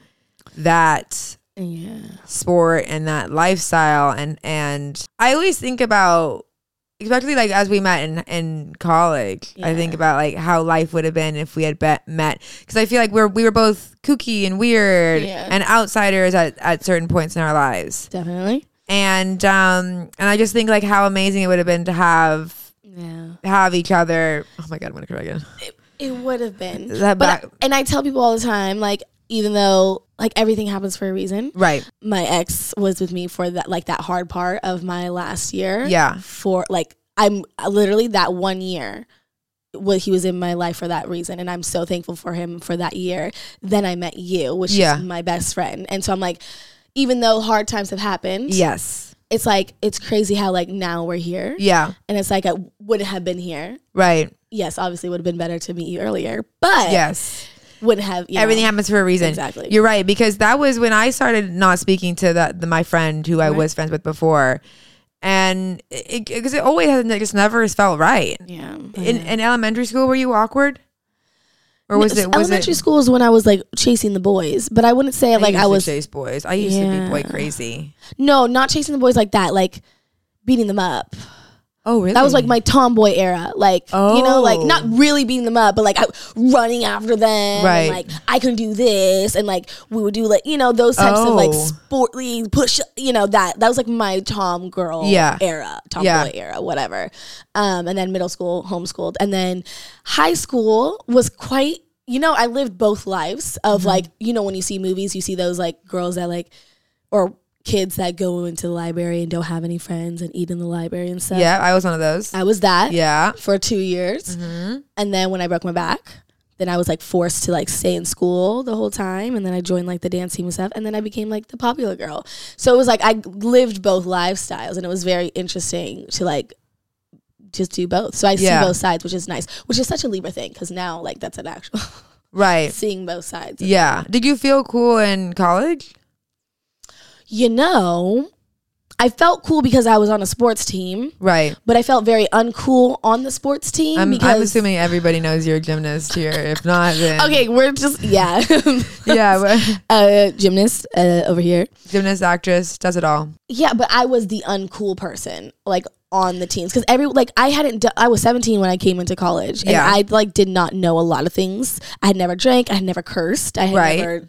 that. Yeah. Sport and that lifestyle, and and I always think about, especially like as we met in in college, yeah. I think about like how life would have been if we had bet, met, because I feel like we're we were both kooky and weird yeah. and outsiders at, at certain points in our lives. Definitely. And um and I just think like how amazing it would have been to have yeah have each other. Oh my God, I'm gonna cry again. It, it would have been. That but back- I, and I tell people all the time, like, even though like everything happens for a reason, right? My ex was with me for that, like that hard part of my last year. Yeah. For like, I'm literally that one year. Well, he was in my life for that reason, and I'm so thankful for him for that year. Then I met you, which yeah. is my best friend, and so I'm like, even though hard times have happened, yes, it's like it's crazy how like now we're here. Yeah, and it's like I wouldn't have been here. Right. Yes, obviously, it would have been better to meet you earlier, but yes. Wouldn't have you everything know. happens for a reason. Exactly. You're right, because that was when I started not speaking to the, the my friend who I right. was friends with before, and because it, it, it always has, it just never felt right. Yeah. In, in elementary school, were you awkward, or was it was elementary it, school is when I was like chasing the boys, but I wouldn't say I like used I to was chase boys. I used yeah. to be boy crazy. No, not chasing the boys like that. Like beating them up. Oh, really? That was like my tomboy era. Like, oh. you know, like not really beating them up, but like I, running after them. Right. And like, I can do this. And like, we would do like, you know, those types oh. of like sportly push, you know, that. That was like my tom girl yeah. era, tomboy yeah. era, whatever. Um, and then middle school, homeschooled. And then high school was quite, you know, I lived both lives of mm-hmm. like, you know, when you see movies, you see those like girls that like, or kids that go into the library and don't have any friends and eat in the library and stuff. Yeah, I was one of those. I was that. Yeah. For two years. Mm-hmm. And then when I broke my back, then I was like forced to like stay in school the whole time. And then I joined like the dance team and stuff. And then I became like the popular girl. So it was like I lived both lifestyles, and it was very interesting to like just do both. So I yeah. see both sides, which is nice, which is such a Libra thing, because now like that's an actual right seeing both sides. Yeah. Did you feel cool in college? You know, I felt cool because I was on a sports team. Right. But I felt very uncool on the sports team. I'm, because I'm assuming everybody knows you're a gymnast here. If not, then... Okay, we're just, yeah. yeah. But uh, gymnast uh, over here. Gymnast, actress, does it all. Yeah, but I was the uncool person, like, on the teams. Because every, like, I hadn't, do- I was seventeen when I came into college. And yeah. I, like, did not know a lot of things. I had never drank. I had never cursed. I had right. never...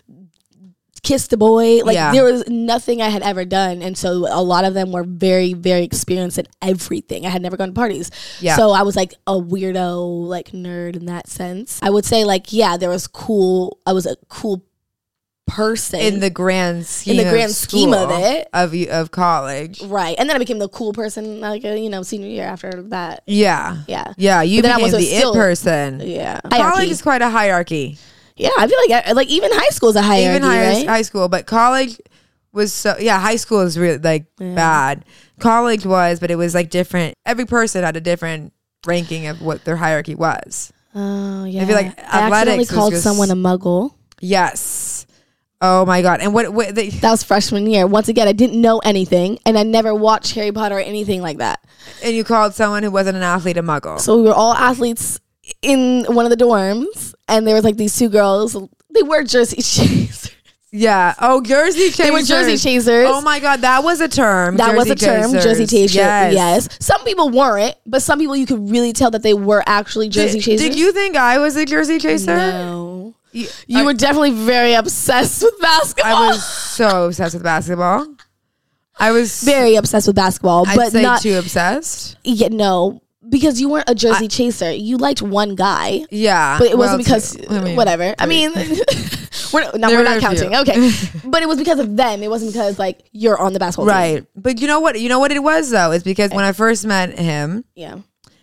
kissed the boy. Like yeah. there was nothing I had ever done, and so a lot of them were very very experienced at everything. I had never gone to parties. Yeah. So I was like a weirdo, like nerd in that sense. I would say like yeah, there was cool I was a cool person in the grand scheme in the grand of scheme of it of of college. Right. And then I became the cool person like you know senior year after that. Yeah. Yeah. Yeah, you became the still, it person. Yeah. College hierarchy. is quite a hierarchy. Yeah, I feel like like even high school is a hierarchy, even high, right? high school, but college was so yeah. High school is really like yeah. bad. College was, but it was like different. Every person had a different ranking of what their hierarchy was. Oh yeah, I feel like I accidentally called just, someone a muggle. Yes. Oh my god! And what? what they, that was freshman year. Once again, I didn't know anything, and I never watched Harry Potter or anything like that. And you called someone who wasn't an athlete a muggle. So we were all athletes in one of the dorms, and there was like these two girls. They were Jersey Chasers. Yeah. Oh, Jersey Chasers. They were Jersey Chasers. Oh my god, that was a term. That Jersey was a term. Chasers. Jersey Chasers. Yes. yes. Some people weren't, but some people you could really tell that they were actually Jersey did, Chasers. Did you think I was a Jersey Chaser? No. You, I, were definitely very obsessed with basketball. I was so obsessed with basketball. I was very obsessed with basketball, I'd but say not too obsessed. Yeah, no. Because you weren't a Jersey I, chaser. You liked one guy. Yeah. But it well, wasn't because, I mean, whatever. I mean, we're, no, we're not counting. Few. Okay. But it was because of them. It wasn't because, like, you're on the basketball right. team. Right. But you know what? You know what it was, though? It's because okay. when I first met him, yeah,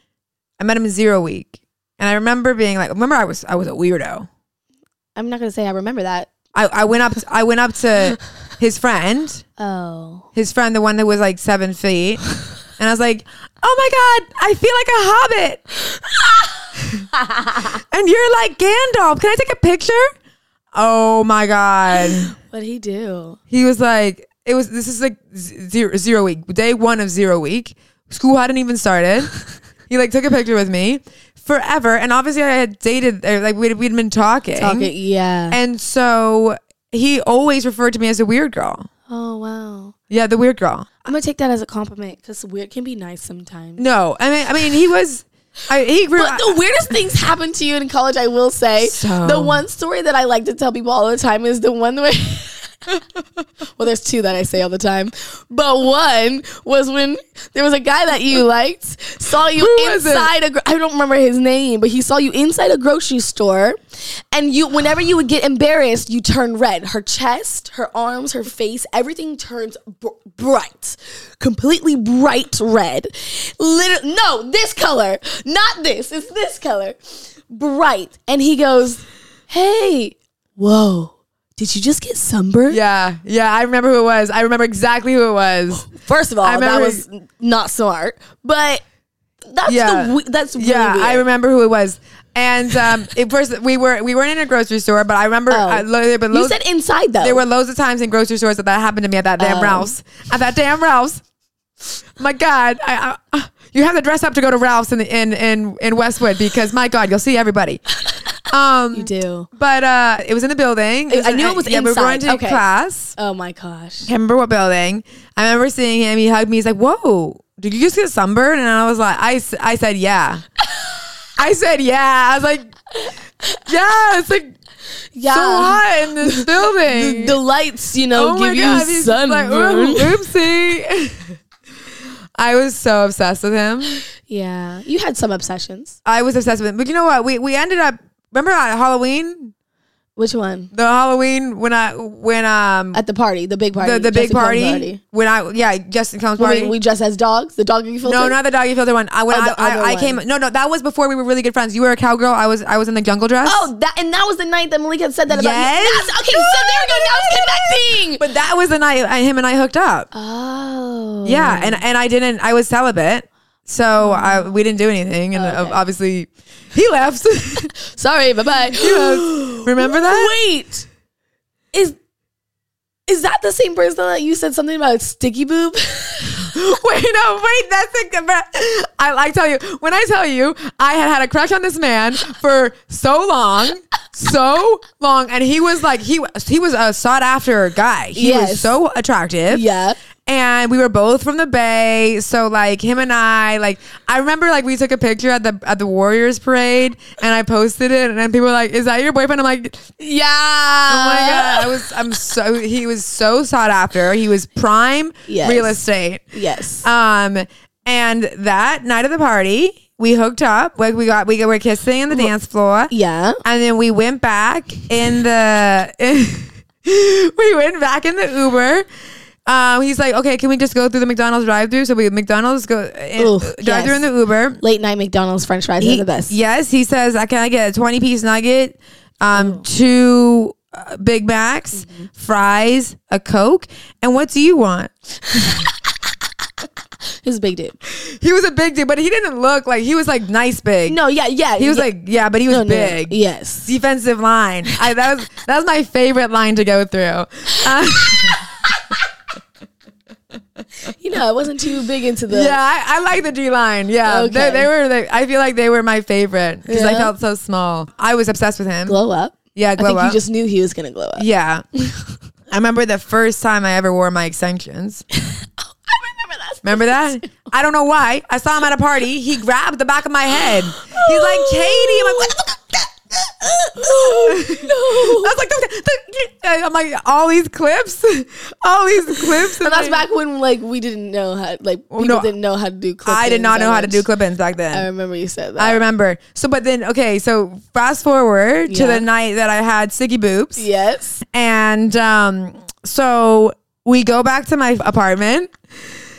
I met him in Zero Week. And I remember being like, remember I was I was a weirdo. I'm not going to say I remember that. I, I went up. I went up to his friend. Oh. His friend, the one that was like seven feet, and I was like, "Oh my god, I feel like a hobbit." And you're like Gandalf. Can I take a picture? Oh my god. What'd he do? He was like, it was. This is like zero, zero week, day one of zero week. School hadn't even started. He like took a picture with me forever, and obviously I had dated, or like we'd we'd been talking, Talking, yeah. and so he always referred to me as a weird girl. Oh wow. Yeah, the weird girl. I'm gonna take that as a compliment because weird can be nice sometimes. No, I mean, I mean, he was. I, he grew. But the weirdest things happened to you in college, I will say. So- The one story that I like to tell people all the time is the one where well, there's two that I say all the time. But one was when there was a guy that you liked, saw you Who was it? inside a, gro- I don't remember his name, but he saw you inside a grocery store. And you, whenever you would get embarrassed, you turn red. Her chest, her arms, her face, everything turns br- bright. Completely bright red. Literally, no, this color. Not this. It's this color. Bright. And he goes, hey, whoa. Did you just get sunburned? Yeah, yeah, I remember who it was. I remember exactly who it was. First of all, I that remember- was not smart, but that's Yeah. the we- that's really Yeah, weird. I remember who it was. And um, it first we were we weren't in a grocery store, but I remember. Oh. I, lo- but You loads, said inside though. there were loads of times in grocery stores that that happened to me at that damn Oh. Ralph's. At that damn Ralph's. My God, I, I, you have to dress up to go to Ralph's in the, in in in Westwood because my God, you'll see everybody. Um, You do. But uh, it was in the building. It was I in- knew it was yeah, we were going inside. to Okay. class. Oh my gosh. Can't remember what building. I remember seeing him. He hugged me. He's like, "Whoa, did you just get sunburned?" And I was like, "I, s- I said yeah." I said yeah. I was like, "Yeah, it's like Yeah. so hot in this building." The, the lights, you know, Oh my give you God, he's just like, sunburn. "Ooh, oopsie." I was so obsessed with him. Yeah. You had some obsessions. I was obsessed with him. But you know what? We we ended up. Remember at Halloween? Which one? The Halloween when I when um At the party, the big party. the, the big Justin Combs party, when I yeah Justin Combs When party. we, we dressed as dogs. The doggy filter. No, not the doggy filter one. I when Oh, I, the other I, I one. came. No, no, that was before we were really good friends. You were a cowgirl. I was I was in the jungle dress. Oh, that and that was the night that Malika had said that about Yes. me. That's, okay, so there we go. Now it's connecting. but that was the night I, him and I hooked up. Oh. Yeah, and and I didn't. I was celibate, so I we didn't do anything, and uh, Okay. obviously he left. Sorry. Bye bye. Remember that? Wait. Is is that the same person that you said something about sticky boob? Wait, no, wait. That's a. I like tell you when I tell you I had had a crush on this man for so long, so long, and he was like he was he was a sought after guy. He Yes. was so attractive. Yeah. And we were both from the Bay, so like him and I, like I remember, like we took a picture at the at the Warriors parade, and I posted it, and then people were like, "Is that your boyfriend?" I'm like, Yeah. "Oh my God!" I was, I'm so he was so sought after. He was prime Yes. real estate. Yes. Um, and that night of the party, we hooked up. Like we got, we were kissing on the dance floor. Yeah. And then we went back in the, we went back in the Uber. Um, he's like, okay, can we just go through the McDonald's drive-through? So we McDonald's go in, Ooh, drive through yes. in the Uber. Late night McDonald's French fries He- are the best. Yes, he says, I can I get a twenty piece nugget, um, two uh, Big Macs, Mm-hmm. fries, a Coke, and what do you want? He's a big dude. He was a big dude, but he didn't look like he was like nice big. No, yeah, yeah. He was yeah. like, yeah, but he was No, no, big. Yes. Defensive line. I, that was that was my favorite line to go through. Uh, You know, I wasn't too big into the. yeah, I, I like the D line. Yeah, Okay. they, they were. Like, I feel like they were my favorite because I Yeah. felt so small. I was obsessed with him. Glow up. Yeah, I glow think up. you just knew he was gonna glow up. yeah. I remember the first time I ever wore my extensions. I remember that. Remember that? I don't know why. I saw him at a party. He grabbed the back of my head. He's like, Katie. I'm like, what the fuck? Oh, no. I was like, "Don't- don't-" I'm like, all these clips, all these clips. And that's like- back when like we didn't know how like people no, didn't know how to do clip I did not know how to do clip-ins back I then. remember you said that. I remember. So, but then, okay, so fast forward to Yeah. the night that I had sticky boobs. Yes. And um, so we go back to my apartment.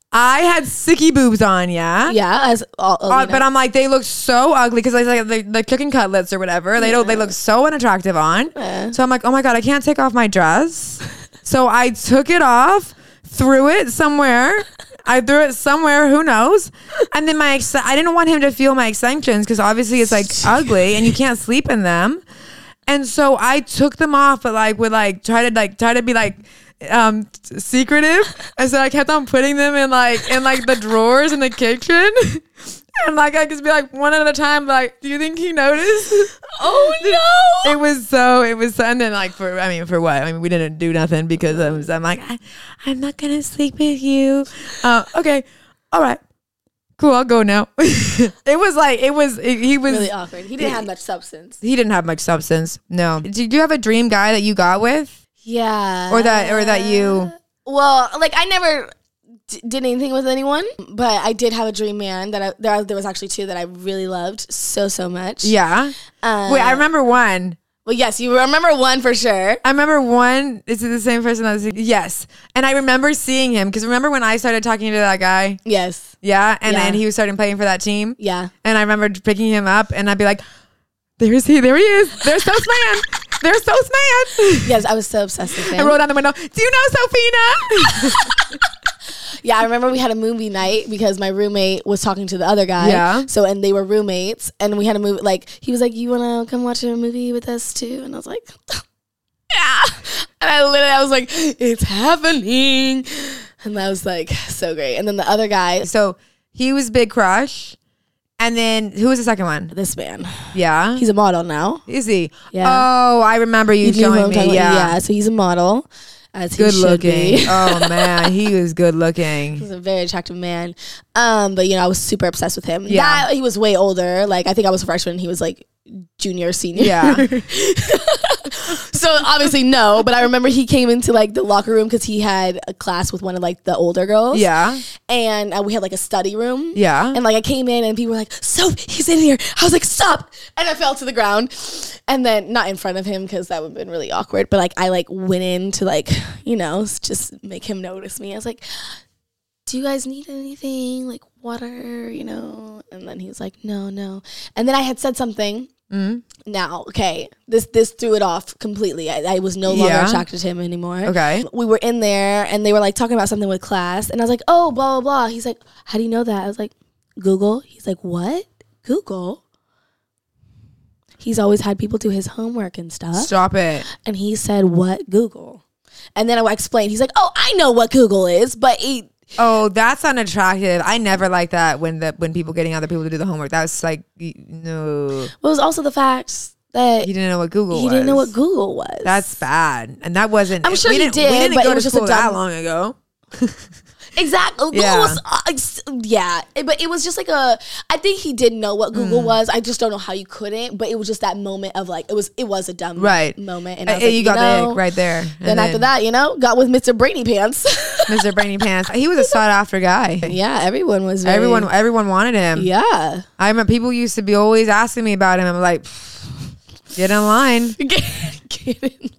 I had sicky boobs on, yeah. Yeah, as all, Uh, but I'm like, they look so ugly because like the, the cooking cutlets or whatever. They Yeah. don't. They look so unattractive on. Yeah. So I'm like, oh my god, I can't take off my dress. So I took it off, threw it somewhere. I threw it somewhere, who knows? And then my ex- I didn't want him to feel my extensions because obviously it's like ugly and you can't sleep in them. And so I took them off, but like would like try to like try to be like um secretive. And so I kept on putting them in like in like the drawers in the kitchen. And like I just be like one at a time, like, do you think he noticed? Oh no! It was so it was so, and then like for I mean for what? I mean we didn't do nothing because I was, I'm like I, I'm not gonna sleep with you. Uh, okay, all right, cool. I'll go now. It was like it was it, he was Really awkward. He didn't have much substance. he didn't have much substance. No. Did you have a dream guy that you got with, Yeah. or that or that you? Well, like I never d- did anything with anyone, but I did have a dream man that I there, there was actually two that I really loved so so much. Yeah. Uh, Wait, I remember one. Well, yes, you remember one for sure. I remember one. Is it the same person that was? Yes. And I remember seeing him because remember when I started talking to that guy? Yes. Yeah. And Yeah. then he was starting playing for that team. Yeah. And I remember picking him up and I'd be like, there's he, there he is. There's Sos Man. There's Sos Man. Yes, I was so obsessed with him. I rolled down the window. Do you know Sophina? Yeah, I remember we had a movie night because my roommate was talking to the other guy. Yeah. So, and they were roommates, and we had a movie. Like, he was like, "You want to come watch a movie with us too?" And I was like, "Yeah." And I literally, I was like, "It's happening," and that was like so great. And then the other guy, So he was big crush. And then who was the second one? this man, Yeah. he's a model now. Is he? Yeah. Oh, I remember you You know who showing I'm me. talking about? Yeah. Yeah. So he's a model, as Good he should looking. be. Oh man, he was good looking. He's a very attractive man. Um, but you know, I was super obsessed with him. Yeah. That, he was way older. Like I think I was a freshman. He was like junior, senior. Yeah. So obviously no, but I remember he came into like the locker room because he had a class with one of like the older girls. Yeah. And uh, we had like a study room. Yeah. And like I came in and people were like, "So he's in here." I was like, "Stop!" And I fell to the ground. And then not in front of him because that would have been really awkward. But like I like went in to like, you know, just make him notice me. I was like, "Do you guys need anything? Like water, you know?" And then he was like, "No, no." And then I had said something. Mm. Now, okay, this this threw it off completely. I, I was no longer Yeah. attracted to him anymore. Okay. We were in there and they were like talking about something with class, and I was like, "Oh, blah blah blah." He's like, "How do you know that?" I was like, "Google." He's like, "What? Google?" He's always had people do his homework and stuff. Stop it. And he said, "What Google?" And then I explained. He's like, "Oh, I know what Google is," but he. Oh, that's unattractive. I never like that when the when people getting other people to do the homework. That's like y- no. It was also the fact that He didn't know what Google he was. didn't know what Google was. That's bad. And that wasn't. I'm sure we he didn't, did, We didn't but go it to was just a school that dumb- long ago. Exactly. Google Yeah. was, uh, ex- yeah. It- But it was just like a, I think he did know what Google was. I just don't know how you couldn't, but it was just that moment of like, it was it was a dumb Right. moment. And I was Uh, like, you got know, the ick right there. And Then, after that, you know, got with Mister Brainy Pants. Mister Brainy Pants. He was a sought after guy. Yeah, everyone was very, Everyone, everyone wanted him. Yeah. I remember people used to be always asking me about him. I'm like, get in line. Get, get in.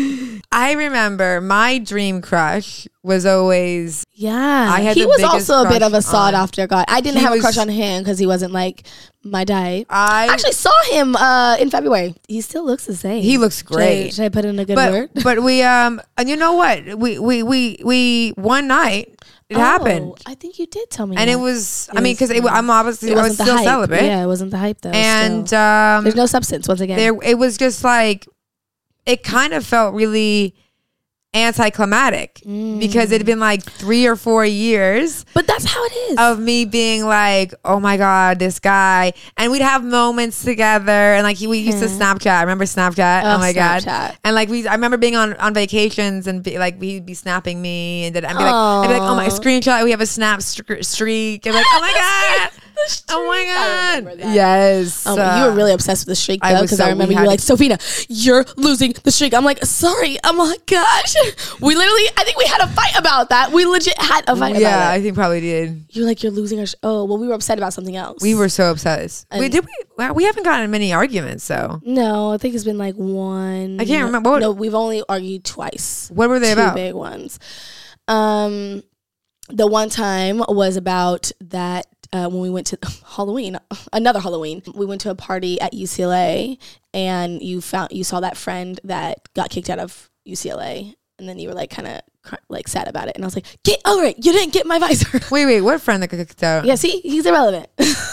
I remember my dream crush was always Yeah. I had he the was biggest also a bit crush of a sought on- after guy. I didn't He have was- a crush on him because he wasn't like my type. I I actually saw him uh, in February. He still looks the same. He looks Should I- great. Should I, put in a good but word? but we um and you know what we we we we one night it Oh, happened I think you did tell me. and that. it was It I mean was- because I'm obviously It I was wasn't the still hype. celibate Yeah, it wasn't the hype though. and still. um There's no substance once again. there it was just like it kind of felt really anticlimactic Mm. because it had been like three or four years but that's how it is. of me being like, oh my God, this guy. And we'd have moments together. And like we used to Yeah. Snapchat. Remember Snapchat? Oh, Oh, my Snapchat. God. And like we, I remember being on, on vacations and be, like he'd be snapping me and then I'd be like, I'd be like, oh my Aw. screenshot. We have a snap st- streak. And like, oh my God. Oh my I remember God. that. Yes. Oh, you were really obsessed with the streak I though, was because so- I, we remember you had were like, to- Sophina, you're losing the streak. I'm like, sorry. I'm like, gosh, we literally, I think we had a fight about that. We legit had a fight yeah, about I it. think probably did. You're like, you're losing our. Sh- oh, well, we were upset about something else. We were so obsessed. We And- did we well, we haven't gotten in many arguments though. No, I think it's been like one. I can't remember. What- No, we've only argued twice. What were they Two about? big ones. Um, the one time was about that uh, when we went to Halloween, another Halloween. We went to a party at U C L A, and you found you saw that friend that got kicked out of U C L A, and then you were like kind of like sad about it, and I was like, get over it, you didn't get my visor. Wait, wait, what friend that got kicked out? Yeah, see, he's irrelevant.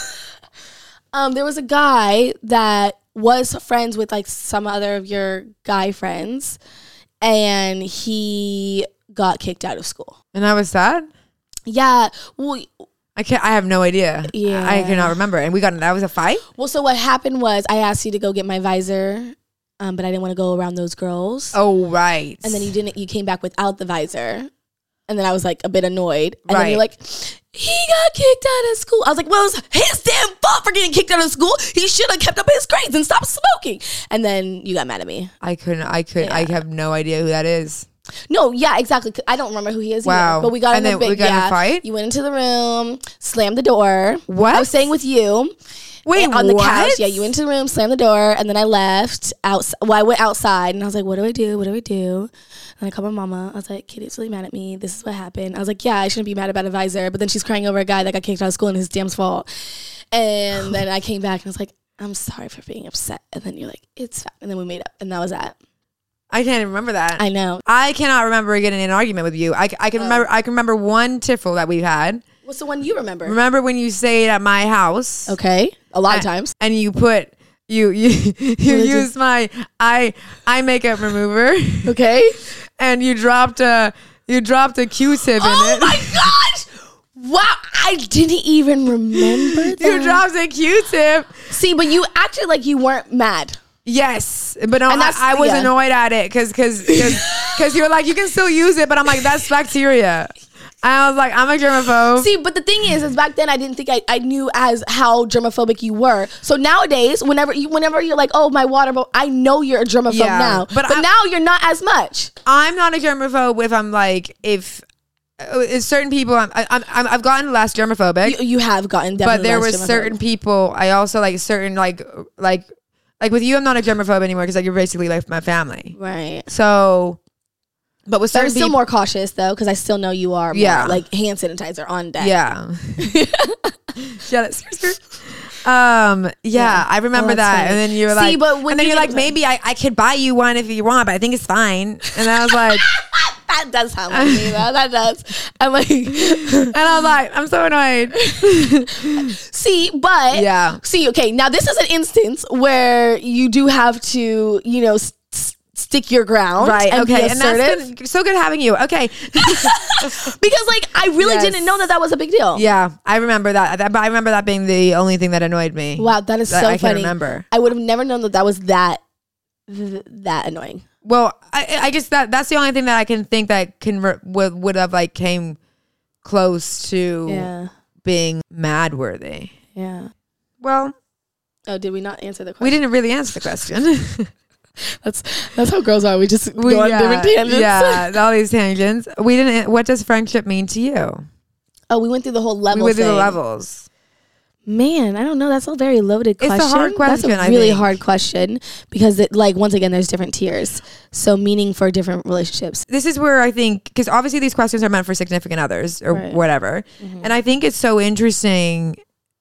um, there was a guy that was friends with like some other of your guy friends, and he got kicked out of school. And I was sad? Yeah. Well, I can't, I have no idea. Yeah. I cannot remember. And we got, that was a fight? Well, so what happened was I asked you to go get my visor, um, but I didn't want to go around those girls. Oh, right. And then you didn't, you came back without the visor. And then I was like a bit annoyed. And right. then you're like, he got kicked out of school. I was like, well, it's his damn fault for getting kicked out of school. He should have kept up his grades and stopped smoking. And then you got mad at me. I couldn't, I could, yeah. I have no idea who that is. No, yeah, exactly. I don't remember who he is wow. either. But we got and in a big we got yeah, in a fight? You went into the room, slammed the door. What? I was staying with you. Wait, on the what? couch. Yeah, you went into the room, slammed the door, and then I left. Outside. Well, I went outside, and I was like, what do I do? What do I do? And I called my mama. I was like, Katie's really mad at me. This is what happened. I was like, yeah, I shouldn't be mad about a visor. But then she's crying over a guy that got kicked out of school and his damn fault. And then I came back, and I was like, I'm sorry for being upset. And then you're like, it's fine. And then we made up, and that was that. I can't even remember that. I know. I cannot remember getting in an argument with you. I, I can oh. remember. I can remember one tiffle that we've had. What's the one you remember? Remember when you stayed at my house? Okay, a lot and, of times. And you put you you you used you? my eye eye makeup remover. Okay. And you dropped a you dropped a Q-tip oh in it. Oh my gosh! Wow, I didn't even remember that. You dropped a Q-tip. See, but you acted like you weren't mad. Yes, but no, I, I was yeah. annoyed at it because because because you were like, you can still use it, but I'm like, that's bacteria. I was like, I'm a germaphobe. See, but the thing is, is back then I didn't think I, I knew as how germophobic you were. So nowadays, whenever you whenever you're like, oh, my water bowl, I know you're a germaphobe yeah, now. But, but now you're not as much. I'm not a germaphobe if I'm like if. Uh, certain people, I'm, I'm, I'm, I've gotten less germophobic. You, you have gotten, definitely but there less was certain people. I also like certain like like. Like with you, I'm not a germaphobe anymore because like you're basically like my family, right? So, but with certain I'm still people, more cautious though because I still know you are. More, yeah, like hand sanitizer on deck. Yeah. Shut it. Um. Yeah, yeah. I remember oh, that, funny. And then you were like, See, but when and then you you're like, maybe I, I could buy you one if you want, but I think it's fine. And I was like. That does sound like me, though. That does. I'm like, and I was like, I'm so annoyed. See, but yeah. See, okay, now this is an instance where you do have to, you know, st- stick your ground, right? And okay, be assertive. And that's so good having you. Okay, because like I really yes. didn't know that that was a big deal. Yeah, I remember that. But I remember that being the only thing that annoyed me. Wow, that is so I funny. I can't remember. I would have never known that that was that th- that annoying. Well, I, I just that that's the only thing that I can think that can would would have like came close to yeah. being mad worthy. Yeah. Well. Oh, did we not answer the question? We didn't really answer the question. that's that's how girls are. We just we, go on yeah, different tangents. Yeah, all these tangents. We didn't. What does friendship mean to you? Oh, we went through the whole level. We went through thing. the levels. Man, I don't know. That's a very loaded question. It's a hard question. That's a really hard question because, it, like, once again, there's different tiers. So, meaning for different relationships. This is where I think, because obviously these questions are meant for significant others or right. whatever. Mm-hmm. And I think it's so interesting.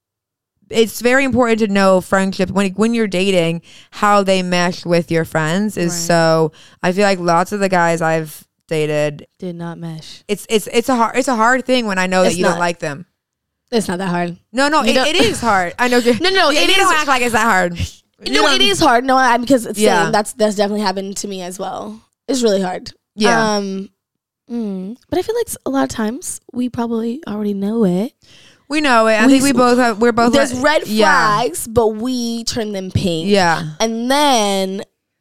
It's very important to know friendship when when you're dating, how they mesh with your friends is right. so. I feel like lots of the guys I've dated did not mesh. It's it's it's a hard it's a hard thing when I know it's that you not. don't like them. It's not that hard. No, no, it, it is hard. I know. no, no, it it you is. Don't act like it's that hard. No, it is hard. No, I, because it's yeah. same. That's that's definitely happened to me as well. It's really hard. Yeah. Um, mm, but I feel like a lot of times we probably already know it. We know it. I we, think we both have. We're both. There's like, red flags, yeah. but we turn them pink. Yeah. And then,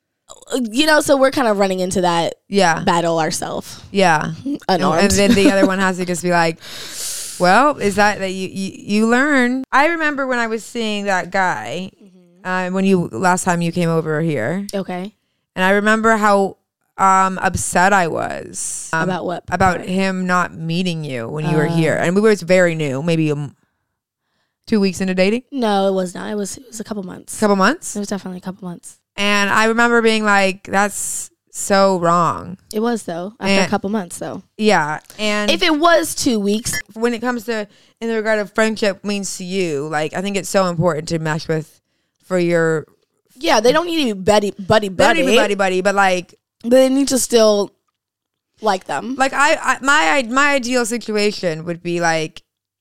you know, so we're kind of running into that. Yeah. Battle ourselves. Yeah. Unarmed. And then the other one has to just be like. Well, is that that you, you you learn? I remember when I was seeing that guy, mm-hmm. uh, when you last time you came over here. Okay. And I remember how um, upset I was um, about what about part? him not meeting you when you uh, were here, and we were very new, maybe um, two weeks into dating. No, it was not. It was it was a couple months. A couple months. It was definitely a couple months. And I remember being like, "That's so wrong. It was though after And- a couple months though. Yeah, and If it was two weeks, when it comes to in the regard of friendship means to you, like I think it's so important to mesh with for your yeah, they don't need to be buddy buddy they don't buddy, need to be buddy buddy, but like but they need to still like them. like I, I my my ideal situation would be like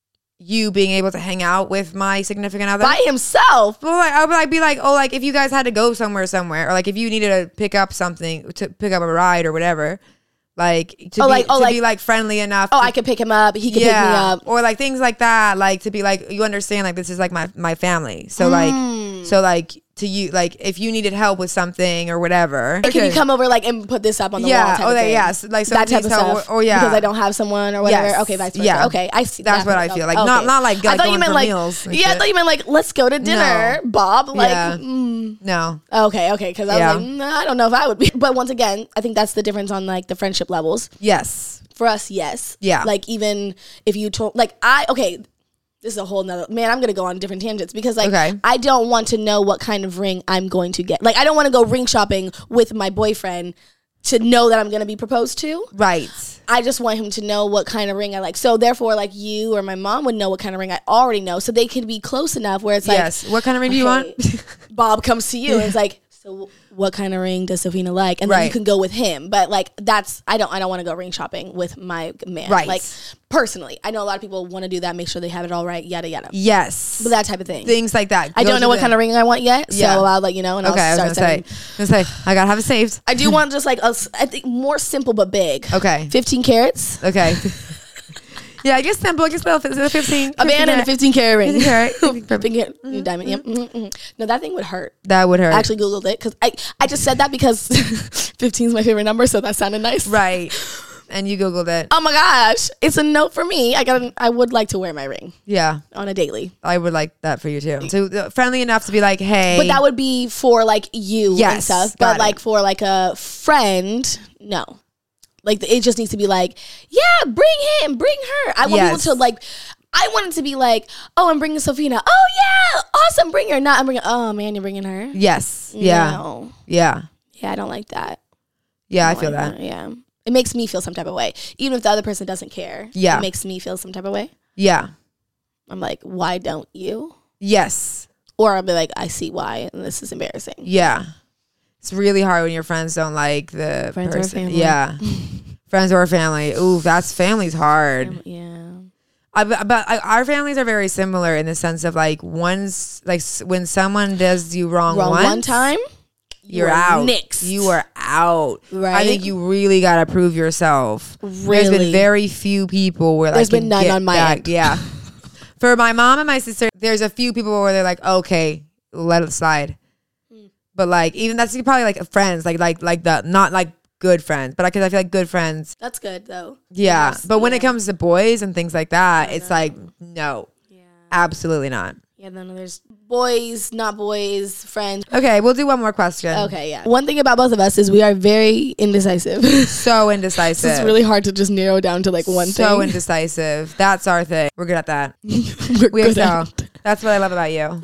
you being able to hang out with my significant other By himself. Well, like, I would like be like, oh, like if you guys had to go somewhere, somewhere, or like if you needed to pick up something to pick up a ride or whatever, like to Oh, be like- oh, to like- be like friendly enough. Oh, to- I could pick him up. He could yeah, pick me up. or like things like that, like to be like you understand, like this is like my my family, so like Mm. so like to you, like if you needed help with something or whatever, Hey, can you come over like and put this up on the Yeah, wall? Type oh, of that- thing? yes, like that type of something so- stuff. or- or yeah. because I don't have someone or whatever. Yes. Okay, vice versa. Yeah. Okay, I see. That's what I feel like. Not- not like- I like thought you going meant for like meals and yeah. I shit. thought you meant like let's go to dinner, No. Bob. Like Yeah. mm, No, okay, okay. Because I Yeah. was like, nah, I don't know if I would be. But once again, I think that's the difference on like the friendship levels. yes, For us, yes. Yeah. Like even if you told like I okay. This is a whole nother man. I'm gonna go on different tangents because like Okay. I don't want to know what kind of ring I'm going to get. Like I don't want to go ring shopping with my boyfriend to know that I'm gonna be proposed to. right. I just want him to know what kind of ring I like. So therefore, like you or my mom would know what kind of ring I already know, so they could be close enough where it's like, Yes. What kind of ring do you want? okay, Bob comes to you and it's like, so what kind of ring does Sophina like? And then you Right. can go with him. But like that's I don't I don't want to go ring shopping with my man. Right. Like personally, I know a lot of people want to do that, make sure they have it all right, yada yada. Yes. But that type of thing. Things like that. I Go don't to know what the- kind of ring I want yet, so Yeah. I'll let you know and Okay, I I'll was start gonna say, setting. I was gonna say, I gotta have it saved. I do want just like a, s- I think more simple but big. Okay. fifteen carats. Okay. Yeah, I guess simple. I guess about fifteen. A band and a fifteen carat ring. fifteen carat. fifteen carat diamond. Yep. Mhm, mhm. No, that thing would hurt. That would hurt. I actually Googled it because I, I just said that because fifteen is my favorite number, so that sounded nice. Right. And you Googled it. Oh my gosh. It's a note for me. I got I would like to wear my ring Yeah. on a daily. I would like that for you too. So uh, friendly enough to be like, hey. But that would be for like you and Yes, stuff. got But it. like for like a friend, no. Like it just needs to be like, yeah, bring him, bring her. I want Yes. people to like, I want it to be like, oh, I'm bringing Sophina. Oh yeah, awesome, bring her. Not I'm bringing. Oh man, you're bringing her. Yes. Yeah. No. Yeah. Yeah, I don't like that. Yeah, I don't feel like that. Yeah, it makes me feel some type of way, even if the other person doesn't care. Yeah. It makes me feel some type of way. Yeah. I'm like, why don't you? Yes. Or I'll be like, I see why, and this is embarrassing. Yeah. It's really hard when your friends don't like the Friends or person. family. Yeah. Friends or family. Ooh, that's family's hard. Yeah. I, but but I, our families are very similar in the sense of like once, like s- when someone does you wrong, Wrong once, one time, you're you're out. nixed. You are out. I Right? think you really gotta prove yourself. There's Really? been very few people where There's like been none on my end. Yeah. For my mom and my sister, there's a few people where they're like, okay, let it slide. Hmm. But like even that's probably like friends, like like like the not like good friends, but because I feel like good friends, That's good though. yeah. Yes, But when yeah. it comes to boys and things like that, it's know. like no, Yeah. absolutely not. Yeah, then there's boys, not boys, friends. Okay, we'll do one more question. Okay, yeah. One thing about both of us is we are very indecisive. So indecisive. It's really hard to just narrow down to like one so thing. indecisive. That's our thing. We're good at that. We're We good excel. at it. That's what I love about you.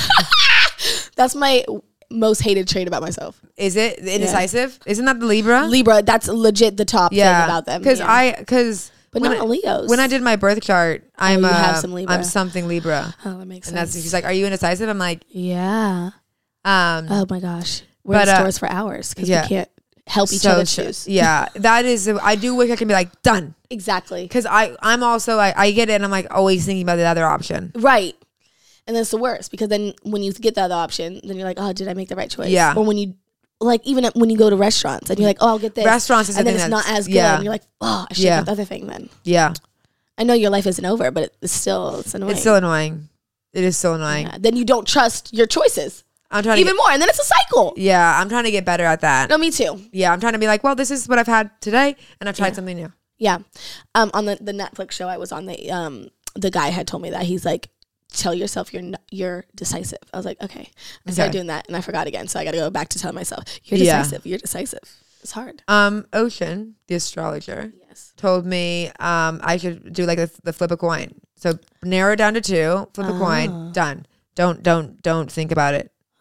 That's my most hated trait about myself. Is it indecisive? Isn't that the Libra? Libra, that's legit the top yeah. thing about them. Because yeah. I because But when not I, Leos. when I did my birth chart, I'm you uh, have some Libra. I'm something Libra, Oh, that makes and sense. that's she's like, are you indecisive? I'm like, yeah. um, Oh my gosh. We're But, in uh, stores for hours because yeah. we can't help each so other's sh- shoes. Yeah, that is. I do wish I can be like done Exactly. because I I'm also I, I get it, and I'm like always thinking about the other option. Right. And that's the worst because then when you get the other option, then you're like, oh, did I make the right choice? Yeah. Or when you, like, even when you go to restaurants and you're like, oh, I'll get this. Restaurants is and then something it's not that's- as good. yeah. And you're like, oh, I should Yeah. have got the other thing then. Yeah, I know your life isn't over, but it's still, it's annoying. it's still annoying. It is still annoying. Yeah. Then you don't trust your choices I'm trying to even get, more. And then it's a cycle. yeah, I'm trying to get better at that. No, me too. Yeah, I'm trying to be like, well, this is what I've had today, and I've tried Yeah. something new. Yeah. Um, on the, the Netflix show I was on, the um, the guy had told me that. He's like, tell yourself you're n- you're decisive. I was like, okay. I started Okay. doing that and I forgot again. So I got to go back to telling myself, you're Yeah. decisive. You're decisive. It's hard. Um, Ocean, the astrologer, Yes. told me um I should do like the, the flip a coin. So narrow it down to two, flip a Ah. coin, done. Don't don't don't think about it.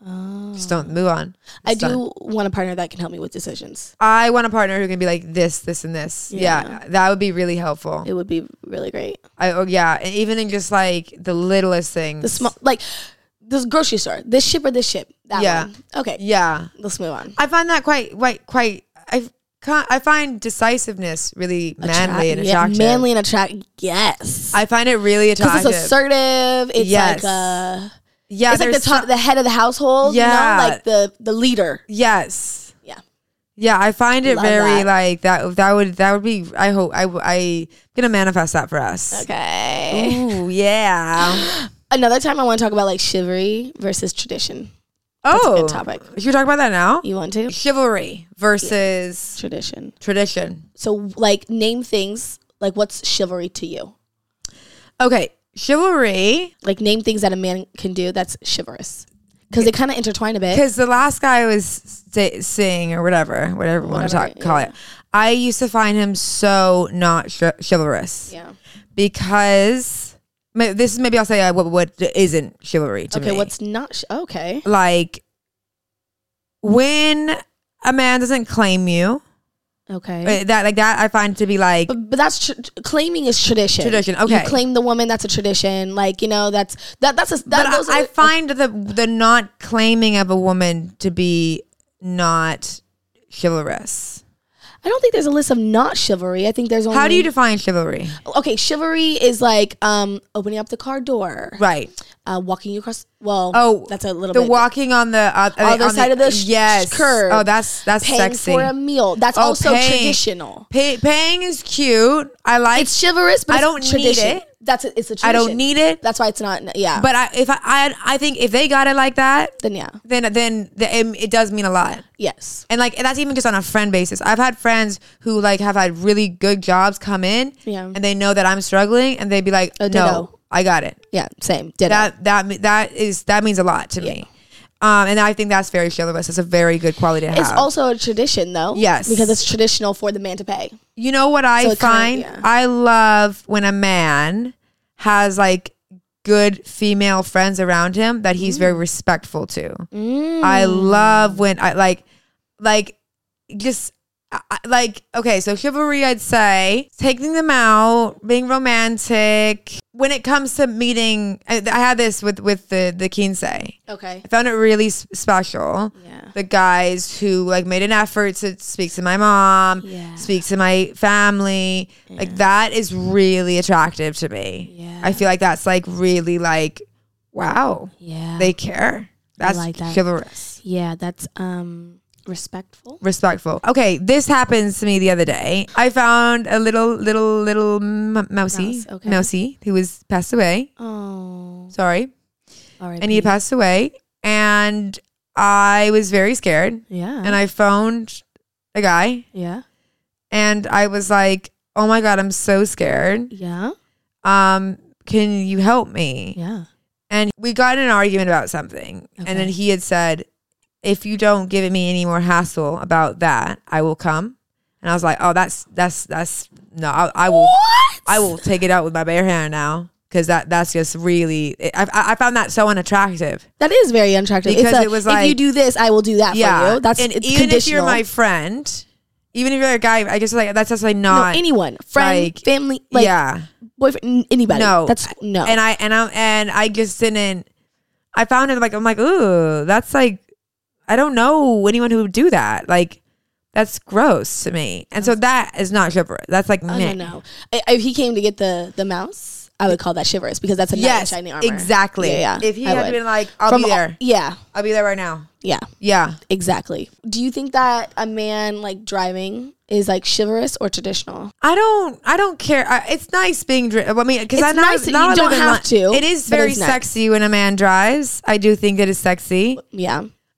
Oh. Just don't move on. I It's do done. want a partner that can help me with decisions. I want a partner who can be like this, this, and this. Yeah, Yeah. that would be really helpful. It would be really great. I oh yeah, and even in just like the littlest things. The small, like this grocery store, this ship or this ship. That Yeah. one. Okay. Yeah, Let's move on. I find that quite, quite, quite. I can't, I find decisiveness really manly and Attract- attractive. Yeah, manly and attract. Yes. I find it really Because attractive. it's assertive. It's Yes. like uh yeah, it's like the there's top, so- the head of the household. Yeah. You know, like the the leader. yes. Yeah. Yeah, I find it Love very that. like that. That would that would be. I hope I I gonna manifest that for us. Okay. Ooh, yeah. Another time I want to talk about like chivalry versus tradition. Oh, a good topic. Should we talk about that now? You want to? Chivalry versus Tradition. tradition. So like name things like what's chivalry to you? Okay, chivalry. Like name things that a man can do that's chivalrous. Because they kind of intertwine a bit. Because the last guy I was say, saying or whatever, whatever you want to Whatever, talk, call yeah. it. I used to find him so not ch- chivalrous. Yeah. Because ma- this is maybe I'll say uh, what what isn't chivalry to Okay, me. what's not sh- okay. Like when a man doesn't claim you, Okay. uh, that like that I find to be like But, but that's tr- claiming is tradition. Tradition, You okay. claim the woman. That's a tradition. Like you know, that's that. That's a. That, but those I, I are, find the the not claiming of a woman to be not chivalrous. I don't think there's a list of not chivalry. I think there's only. How do you define chivalry? Okay, chivalry is like um opening up the car door, Right. uh, walking you across. Well, Oh, that's a little the bit. walking on the uh, Other on side of the sh- yes curb. Oh, that's that's paying sexy. for a meal. That's Oh, also paying. traditional. Pay, paying is cute. I like. It's chivalrous, but I it's don't need tradition. it. That's a, it's a tradition. I don't need it. That's why it's not. Yeah, But I, if I, I, I think if they got it like that, then yeah, then then the, it, it does mean a lot. yes, And like that's even just on a friend basis. I've had friends who like have had really good jobs come in, Yeah. and they know that I'm struggling, and they'd be like, Oh, "No, ditto. I got it." yeah, same. Ditto. That that me- that is that means a lot to me. Um, and I think that's very chivalrous. It's a very good quality to have. It's also a tradition, though. Yes. because it's traditional for the man to pay. You know what I So it kinda- find? yeah. I love when a man has like good female friends around him that he's very respectful to. Mm. I love when I like, like, just I, I- like okay. So chivalry, I'd say taking them out, being romantic. When it comes to meeting, I, I had this with with the the quince. I Okay. found it really s- special. Yeah. The guys who like made an effort to speak to my mom, Yeah. speak to my family, like that is really attractive to me. Yeah. I feel like that's like really like, wow, Yeah. they care. That's like that. chivalrous, yeah, that's um respectful. respectful. Okay, this happens to me the other day. I found a little, little, little m- mousy, Mouse, okay. mousy who was passed away. Oh. Sorry, All right. and he had passed away, and I was very scared. Yeah. And I phoned a guy, yeah. and I was like, "Oh my god, I'm so scared. Yeah. Um, can you help me?" Yeah. And we got in an argument about something, and then Okay. he had said, "If you don't give me any more hassle about that, I will come." And I was like, "Oh, that's that's that's no, I, I will What? I will take it out with my bare hand now." Because that that's just really, I, I I found that so unattractive. That is very unattractive. Because It's a, it was if you like- do this, I will do that Yeah, for you. That's and it's even if you're conditional. my friend, even if you're a guy, I guess like that's just like no, not anyone, friend, like- family, like yeah. boyfriend, n- anybody. No, that's no. And I and I and I just didn't. I found it like I'm like, ooh, that's like, I don't know anyone who would do that. Like, that's gross to me. And so that is not chivalrous. That's like, I meh. don't know. I- If he came to get the the mouse, I would call that chivalrous because that's a knight in Yes, shining armor. exactly. Yeah, yeah, If he I had would. been like, I'll From be all- there. yeah, I'll be there right now. yeah, Yeah. exactly. Do you think that a man like driving is like chivalrous or traditional? I don't. I don't care. I, it's nice being. Dri- I mean, because It's I know nice that now you I don't live in have to, It is but very it's nice. sexy when a man drives. I do think it is sexy. Yeah.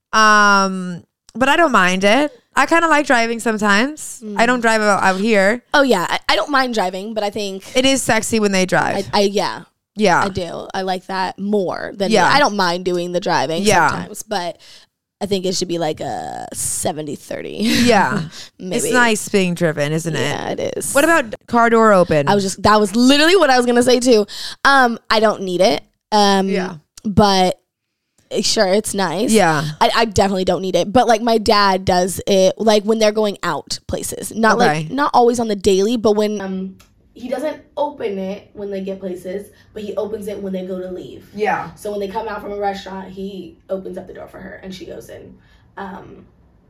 Um, but I don't mind it. I kind of like driving sometimes. Mm. I don't drive out, out here. Oh yeah, I, I don't mind driving, but I think It is sexy when they drive. I, I yeah, yeah. I do. I like that more than Yeah. I don't mind doing the driving Yeah. sometimes, but I think it should be like a seventy thirty. Yeah. Maybe. It's nice being driven, isn't it? Yeah, it is. What about car door open? I was just that was literally what I was gonna say too. Um, I don't need it. Um, Yeah. but sure, it's nice. Yeah. I, I definitely don't need it. But like my dad does it like when they're going out places. Not Okay. like not always on the daily, but when um he doesn't open it when they get places, but he opens it when they go to leave. Yeah. So when they come out from a restaurant, he opens up the door for her and she goes in. Um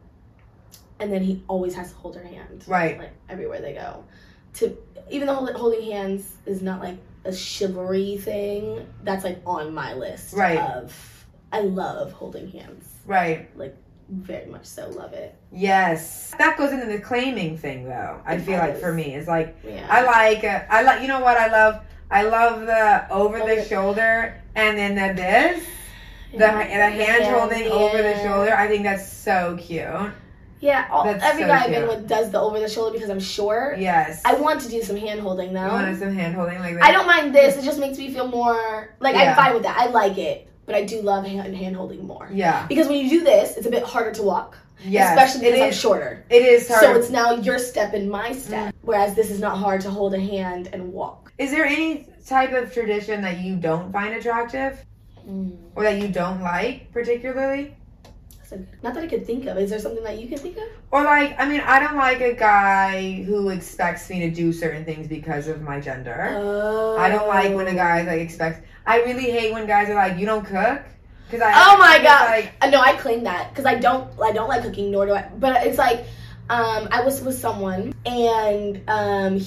and then he always has to hold her hand. Right. Like everywhere they go. To even though holding hands is not like a chivalry thing, that's like on my list. Right. Of I love holding hands. Right. Like very much so love it. Yes. That goes into the claiming thing though. I It feel like does. for me it's like Yeah. I like uh, I like you know what I love? I love the over the Over- shoulder and then the this the Yeah. the hand holding Yeah. over the shoulder. I think that's so cute. Yeah, all, That's every so guy I've been cute. with does the over the shoulder because I'm short. Yes. I want to do some hand holding though. You want some hand holding like that? I don't mind this. It just makes me feel more like Yeah. I'm fine with that. I like it, but I do love hand hand holding more. Yeah. Because when you do this, it's a bit harder to walk. Yes. Especially because it I'm is, shorter. It is hard. So it's now your step and my step. Whereas this is not hard to hold a hand and walk. Is there any type of tradition that you don't find attractive Mm. or that you don't like particularly? That's a, not that I could think of. Is there something that you can think of? Or like, I mean, I don't like a guy who expects me to do certain things because of my gender. Oh. I don't like when a guy like expects. I really hate when guys are like, "You don't cook," because I. Oh my I'm just god! Like, Uh, no, I claim that because I don't. I don't like cooking, nor do I. But it's like, um, I was with someone and um,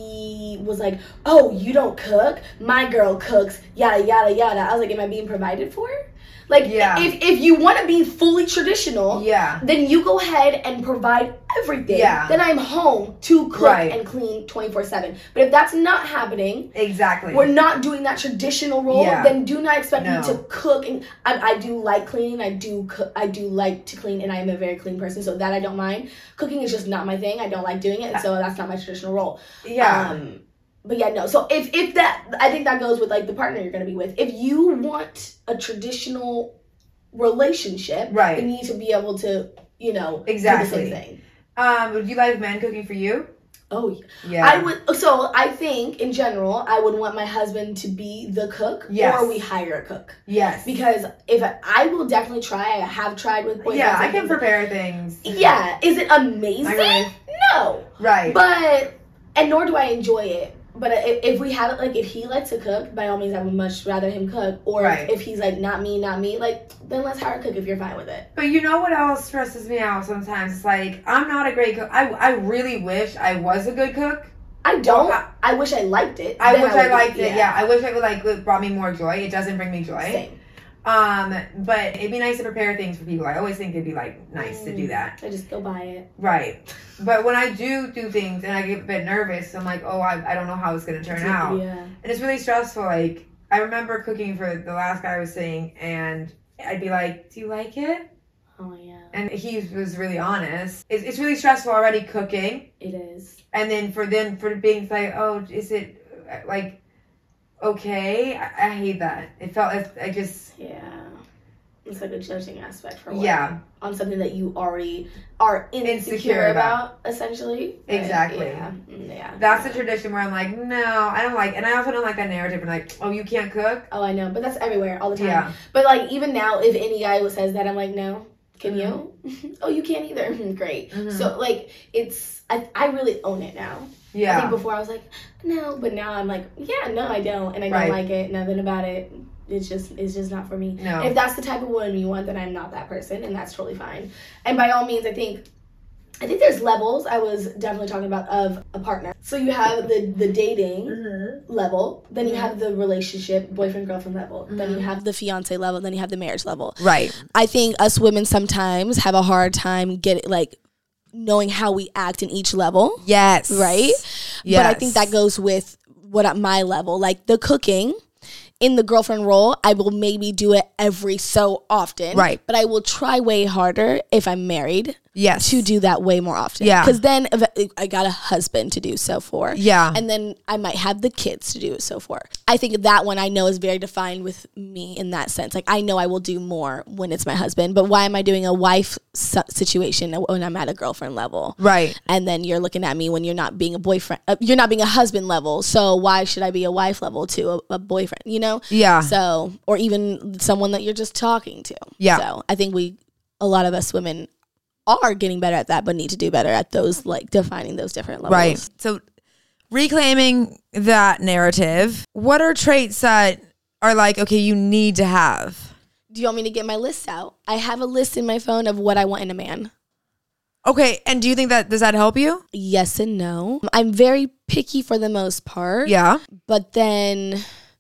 he was like, "Oh, you don't cook? My girl cooks." Yada yada yada. I was like, "Am I being provided for?" Like, Yeah. if if you want to be fully traditional, yeah. then you go ahead and provide everything. Yeah. Then I'm home to cook Right. and clean twenty-four seven. But if that's not happening, Exactly. we're not doing that traditional role, Yeah. then do not expect No. me to cook. And I, I do like cleaning. I do cook. I do like to clean, and I am a very clean person, so that I don't mind. Cooking is just not my thing. I don't like doing it, and so that's not my traditional role. yeah. Um, but yeah, no. So if if that, I think that goes with like the partner you're gonna be with. If you want a traditional relationship, Right. then you need to be able to, you know, Exactly. do the same thing. um, would you like men cooking for you? Oh, Yeah. I would. So I think in general, I would want my husband to be the cook, Yes. or we hire a cook. Yes. Because if I, I will definitely try. I have tried with boyfriends. Yeah, I and can things. prepare things. Yeah, is it amazing? I really- No, Right. but and nor do I enjoy it. But if, if we have it, like if he likes to cook, by all means, I would much rather him cook. Or Right. if he's like not me, not me, like then let's hire a cook if you're fine with it. But you know what else stresses me out sometimes? It's like, I'm not a great cook. I, I really wish I was a good cook. I don't. I- I wish I liked it. I Then wish would I be- liked it. Yeah, I wish it would like it brought me more joy. It doesn't bring me joy. Same. Um, but it'd be nice to prepare things for people. I always think it'd be like nice to do that. I just go buy it. Right. But when I do do things and I get a bit nervous, I'm like, oh, I, I don't know how it's gonna turn out. Yeah. And it's really stressful. Like, I remember cooking for the last guy I was seeing, and I'd be like, do you like it? Oh yeah. And he was really honest. It's, it's really stressful already cooking. It is. And then for them, for being like, oh, is it, uh, like, okay? I, I hate that. It felt, I just, Yeah. It's like a judging aspect for what? yeah, On something that you already are insecure, Insecure about, essentially. But, Exactly. Yeah. Mm, yeah. that's yeah. the tradition where I'm like, no, I don't like, and I also don't like that narrative and like, oh, you can't cook? Oh, I know, but that's everywhere all the time. Yeah. But like even now, if any guy says that, I'm like, no, can you? Oh, you can't either. Great. Mhm. So like it's, I, I really own it now. I Yeah. think before I was like, no, but now I'm like, yeah, no, I don't, and I don't Right. like it. Nothing about it. It's just, it's just not for me. No. If that's the type of woman you want, then I'm not that person, and that's totally fine. And by all means, I think, I think there's levels. I was definitely talking about of a partner. So you have the the dating Mm-hmm. level, then you Mhm. have the relationship boyfriend girlfriend level, then you Mhm. have the fiance level, then you have the marriage level. Right. I think us women sometimes have a hard time getting like knowing how we act in each level. Yes. Right? Yes. But I think that goes with what at my level, like the cooking. In the girlfriend role, I will maybe do it every so often. Right. But I will try way harder if I'm married Yes. to do that way more often. Yeah. Because then ev- I got a husband to do so for. Yeah. And then I might have the kids to do it so for. I think that one I know is very defined with me in that sense. Like, I know I will do more when it's my husband, but why am I doing a wife su- situation when I'm at a girlfriend level? Right. And then you're looking at me when you're not being a boyfriend, uh, you're not being a husband level. So why should I be a wife level to a, a boyfriend, you know? Yeah. So, or even someone that you're just talking to. Yeah. So I think we, a lot of us women are getting better at that, but need to do better at those, like defining those different levels. Right. So reclaiming that narrative, what are traits that are like, okay, you need to have? Do you want me to get my list out? I have a list in my phone of what I want in a man. Okay. And do you think that, does that help you? Yes and no. I'm very picky for the most part. Yeah. But then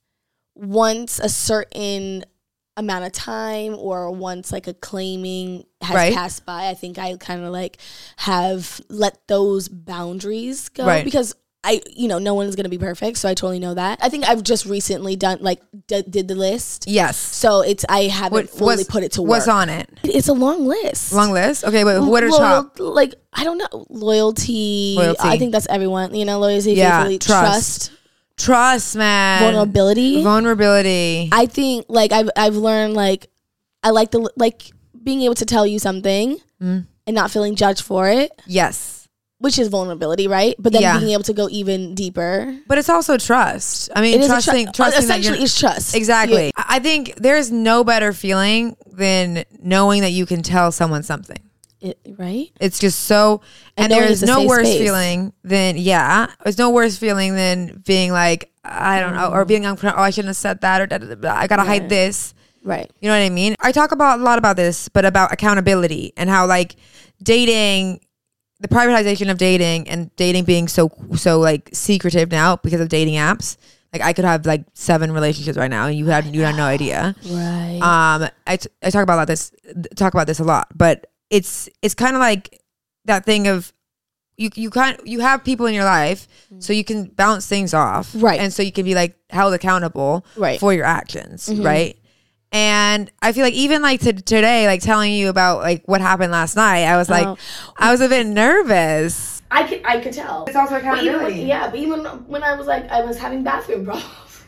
once a certain amount of time or once like a claiming has Right. passed by, I think I kind of like have let those boundaries go. Right. Because I, you know, no one is going to be perfect. So I totally know that. I think I've just recently done like d- did the list. Yes. So it's, I haven't What, fully what's, put it to work. what's on it? It's a long list. Long list? Okay, but what are Loyal- top? Like, I don't know. Loyalty. Loyalty. I think that's everyone. You know, loyalty, Yeah, faithfully, trust. trust, Trust, man. vulnerability. Vulnerability. I think like I've I've learned like I like the like being able to tell you something Mm. and not feeling judged for it, Yes. which is vulnerability, right? But then Yeah. being able to go even deeper. But it's also trust. I mean, It is a tru- trusting, trusting that essentially you're, it's trust. exactly. Yeah. I I think there's no better feeling than knowing that you can tell someone something. It- right? It's just so, And and, knowing there's it's a no safe worse space. feeling than, yeah, there's no worse feeling than being like, I don't know, or being, uncomfortable, oh, I shouldn't have said that, or da, da, da, da, I gotta Right. hide this. Right. You know what I mean? I talk about a lot about this, but about accountability and how like dating, the privatization of dating and dating being so, so like secretive now because of dating apps. Like I could have like seven relationships right now and you had, you had no idea. Right. Um, I, t- I talk about this, talk about this a lot, but it's, it's kind of like that thing of you, you can't, you have people in your life so you can bounce things off. Right. And so you can be like held accountable Right. for your actions. Mhm. Right. And I feel like even like to today, like telling you about like what happened last night, I was like, Oh. I was a bit nervous. I could I could tell. It's also But even when, accountability. yeah, but even when I was like I was having bathroom problems.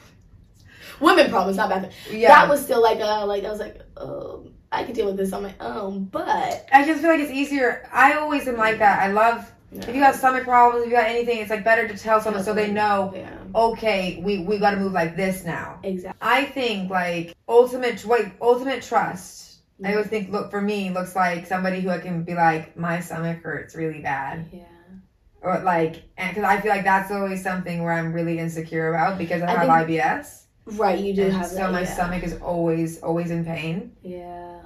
Women problems, not bathroom. Yeah. That was still like uh like I was like, um, I could deal with this on my own, but I just feel like it's easier. I always am like that. I love if you got stomach problems, if you got anything, it's like better to tell someone so they know, Yeah. okay, we, we got to move like this now. Exactly. I think like ultimate like ultimate trust. I always think look for me looks like somebody who I can be like my stomach hurts really bad, Yeah. or like, and because I feel like that's always something where I'm really insecure about because I I have think- I B S. Right, you do And have so that. my yeah. stomach is always always in pain. Yeah.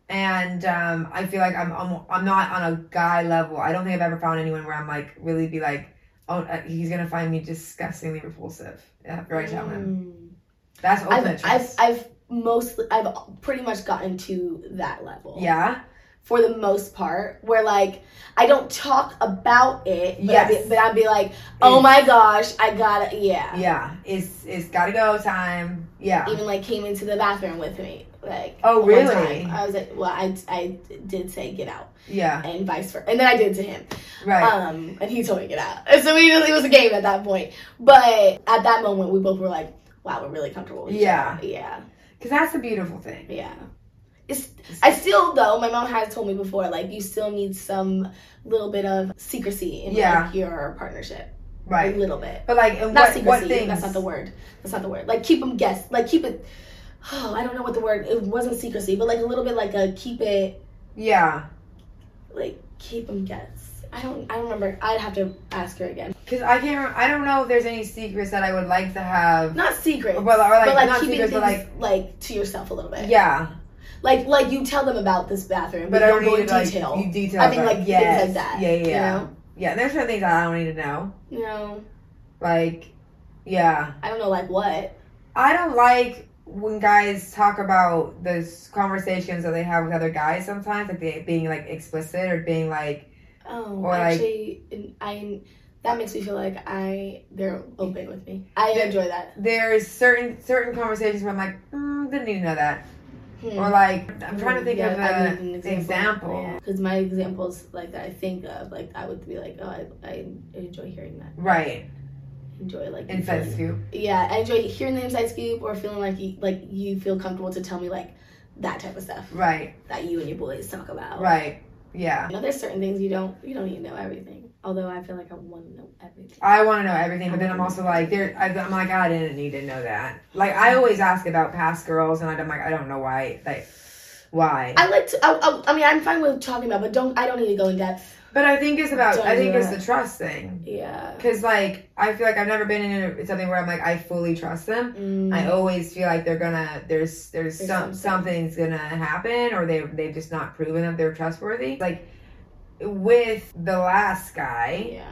And um, I feel like I'm, I'm I'm not on a guy level. I don't think I've ever found anyone where I'm like really be like, oh, uh, he's gonna find me disgustingly repulsive after I tell him. Mm. That's ultimate I've, I've trust. I've mostly I've pretty much gotten to that level. Yeah. For the most part, where like I don't talk about it, but, Yes. I'd, be, but I'd be like, oh my gosh, I gotta, yeah. Yeah. It's it's gotta go time. Yeah. Even like came into the bathroom with me, like Oh, one really? time. I was like, well, I, I did say get out, Yeah. and vice versa, and then I did to him, Right. um, and he told me to get out, and so we just, it was a game at that point. But at that moment, we both were like, wow, we're really comfortable with each Yeah. other. Yeah, Because that's the beautiful thing. yeah. It's, I still though, my mom has told me before, like you still need some little bit of secrecy in Yeah. like your partnership, Right. a little bit. But like, and Not what secrecy. what things? That's not the word. That's not the word. Like keep them guess. Like keep it. Oh, I don't know what the word. It wasn't secrecy, but like a little bit like a keep it. Yeah. Like keep them guess. I don't. I don't remember. I'd have to ask her again. Because I can't. rem- I don't know if there's any secrets that I would like to have. Not secrets, Or, well, or like, but like not keeping secrets, things but like, like to yourself a little bit. yeah. Like like you tell them about this bathroom, but, But I you don't don't go need in to like detail. you detail. I mean, like yes. things like that. Yeah, yeah, yeah. You know? Yeah, and there's certain things that I don't need to know. You know. Like, yeah. I don't know, like what. I don't like when guys talk about those conversations that they have with other guys sometimes, like they being like explicit or being like, Oh, Or, like- actually, in- I that makes me feel like I they're open with me. I There- enjoy that. there's certain certain conversations where I'm like, mm, didn't need to know that. Hmm. Or like, I'm trying to think yeah, of an example. example. Because yeah. my examples like that I think of, like I would be like, oh, I, I enjoy hearing that. Right. Enjoy like inside feeling, scoop. Yeah, I enjoy hearing the inside scoop or feeling like you like you feel comfortable to tell me like that type of stuff. Right. That you and your boys talk about. Right. Yeah. You know, there's certain things you don't you don't need to know everything. Although I feel like I want to know everything. I want to know everything, but then I'm also like, there. I'm like, I didn't need to know that. Like, I always ask about past girls, and I'm like, I don't know why. Like, why? I like to. I, I, I mean, I'm fine with talking about, but don't. I don't need to go in depth. But I think it's about. Don't I think it's the trust thing. Yeah. Because like, I feel like I've never been in a, something where I'm like, I fully trust them. Mm. I always feel like they're gonna. There's there's, there's some something. something's gonna happen, or they they've just not proven that they're trustworthy. Like. With the last guy, yeah,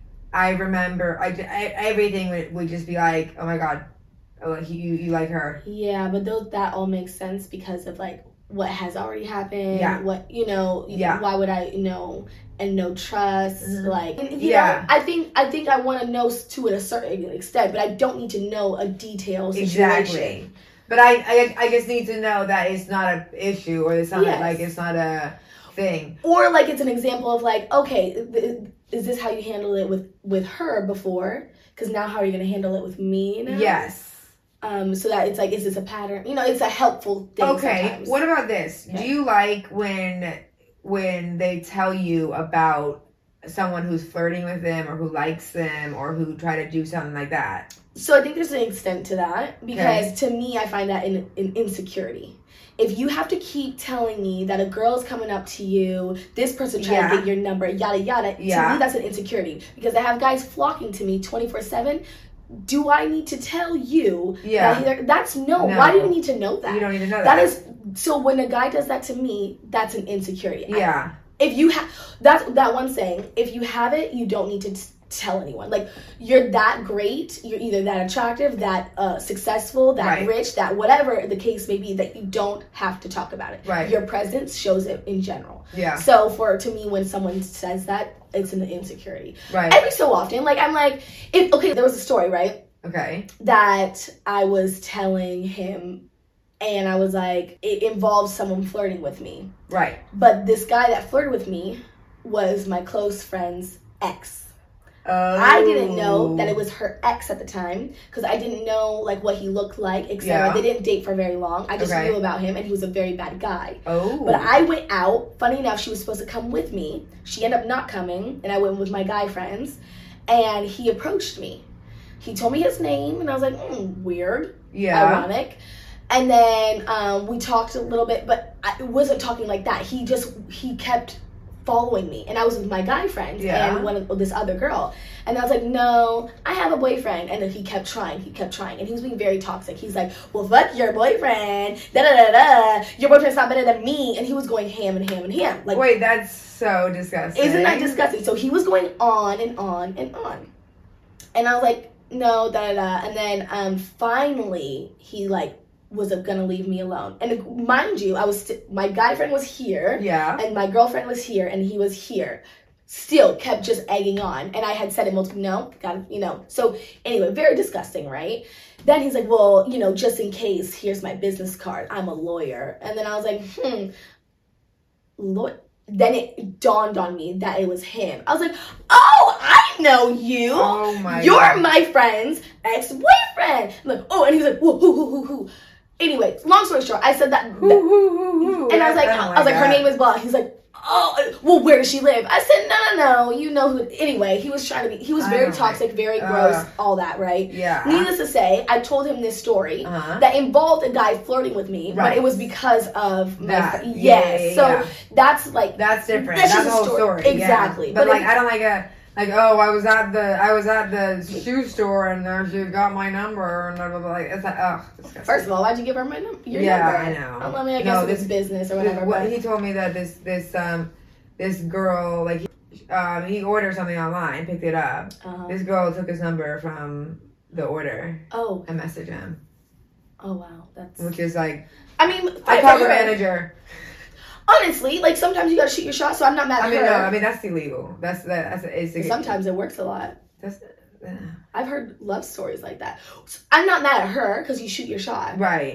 I remember I, I everything would, would just be like, oh my god, oh he, you you like her. Yeah, but those that all makes sense because of like what has already happened. Yeah, what you know. Yeah, why would I know and no trust? Mm-hmm. Like, you yeah, know, I think I think I want to know to a certain extent, but I don't need to know a detailed situation. Exactly. But I, I I just need to know that it's not an issue or it's not yes. like it's not a. thing. Or like it's an example of like, okay, th- is this how you handle it with with her before? Because now how are you going to handle it with me now? Yes. Um. So that it's like, is this a pattern? You know, it's a helpful thing. Okay. Sometimes. What about this? Okay. Do you like when when they tell you about someone who's flirting with them or who likes them or who try to do something like that? So I think there's an extent to that because okay. to me, I find that in an insecurity. If you have to keep telling me that a girl is coming up to you, this person trying yeah. to get your number, yada, yada, yeah. to me, that's an insecurity. Because I have guys flocking to me twenty-four seven. Do I need to tell you? Yeah. That either, that's no. no. Why do you need to know that? You don't need to know that. That is, so when a guy does that to me, that's an insecurity. Yeah. I, if you have, that's that one saying, if you have it, you don't need to t- tell anyone. Like, you're that great, you're either that attractive, that uh, successful, that right. rich, that whatever the case may be, that you don't have to talk about it. Right. Your presence shows it in general. Yeah. So for, to me, when someone says that, it's an insecurity. Right. Every so often, like, I'm like, if, okay, there was a story, right? Okay. That I was telling him, and I was like, it involves someone flirting with me. Right. But this guy that flirted with me was my close friend's ex. Oh. I didn't know that it was her ex at the time because I didn't know like what he looked like, et cetera. Yeah. They didn't date for very long. I just okay. knew about him, and he was a very bad guy. Oh. But I went out. Funny enough, she was supposed to come with me. She ended up not coming, and I went with my guy friends. And he approached me. He told me his name, and I was like, mm, weird, yeah, ironic. And then um, we talked a little bit, but I wasn't talking like that. He just he kept following me, and I was with my guy friend yeah. and one of this other girl, and I was like, no, I have a boyfriend. And then he kept trying he kept trying and he was being very toxic. He's like, well, fuck your boyfriend, da da da da, your boyfriend's not better than me. And he was going ham and ham and ham. Like, wait, that's so disgusting. Isn't that disgusting? So he was going on and on and on, and I was like, no, da da da. And then um finally he like was gonna leave me alone. And mind you, I was st- my guy friend was here, yeah, and my girlfriend was here, and he was here. Still kept just egging on, and I had said it multiple, no, got you know. So anyway, very disgusting, right? Then he's like, well, you know, just in case, here's my business card. I'm a lawyer. And then I was like, hmm, lawyer. Then it dawned on me that it was him. I was like, oh, I know you. Oh my You're God. my friend's ex-boyfriend. I'm like, oh, and he was like, whoo, whoo, whoo, whoo, whoo. Anyway, long story short, I said that. that who, who, who, who. And I was like, I, I was like, her name is blah. He's like, oh, well, where does she live? I said, no, no, no, you know who. Anyway, he was trying to be, he was very toxic, like, very gross, uh, all that, right? Yeah. Needless to say, I told him this story uh-huh. that involved a guy flirting with me, right. but it was because of my that. Fr- yeah, yes. Yeah, yeah, so yeah. that's like, that's different. That's, that's just the whole story. story. Exactly. Yeah. But, but like, it, I don't like a, like, oh, I was at the, I was at the shoe store and there she got my number and blah, blah, blah. Like, it's like, ugh, disgusting. First of all, why'd you give her my number? Your yeah, number? I know. Well, I mean, I guess no, it was this, business or whatever. This, what, but. he told me that this, this, um, this girl, like, um, he ordered something online, picked it up. Uh-huh. This girl took his number from the order. Oh. And messaged him. Oh, wow. That's. Which is like. I mean, I called the manager. Honestly, like sometimes you gotta shoot your shot, so I'm not mad at I mean, her. no, I mean that's illegal. That's that. That's it's. Sometimes it works a lot. That's. Uh, I've heard love stories like that. I'm not mad at her because you shoot your shot. Right.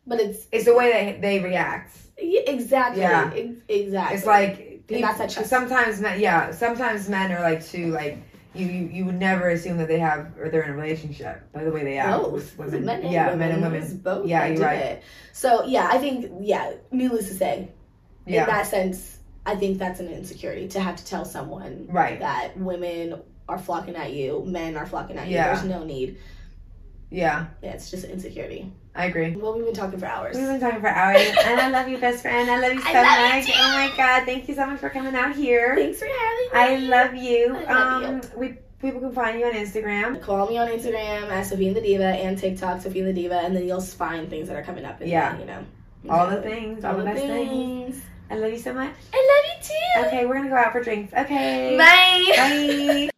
but it's It's the way they they react. yeah, exactly. Yeah. Ex- exactly. It's like And that's that trust. sometimes men, yeah, sometimes men are like too like you, you you would never assume that they have or they're in a relationship by the way they act. both with women. men and yeah, women. men and It's women. both. Yeah, that you're do right. it. So yeah, I think yeah, needless to say, Yeah, in that sense, I think that's an insecurity to have to tell someone right. that women are flocking at you, men are flocking at you. Yeah. There's no need. Yeah, Yeah, it's just insecurity. I agree. Well, we've been talking for hours. We've been talking for hours, and I love you, best friend. I love you so I love you much. too. Oh my god, thank you so much for coming out here. Thanks for having I me. love you. I love um, we people can find you on Instagram. Call me on Instagram at Sophie and the Diva and TikTok Sophie and the Diva, and then you'll find things that are coming up. In Yeah. there, you know, All the things, all, all the the best things. things. I love you so much. I love you too. Okay, we're gonna go out for drinks. Okay. Bye. Bye.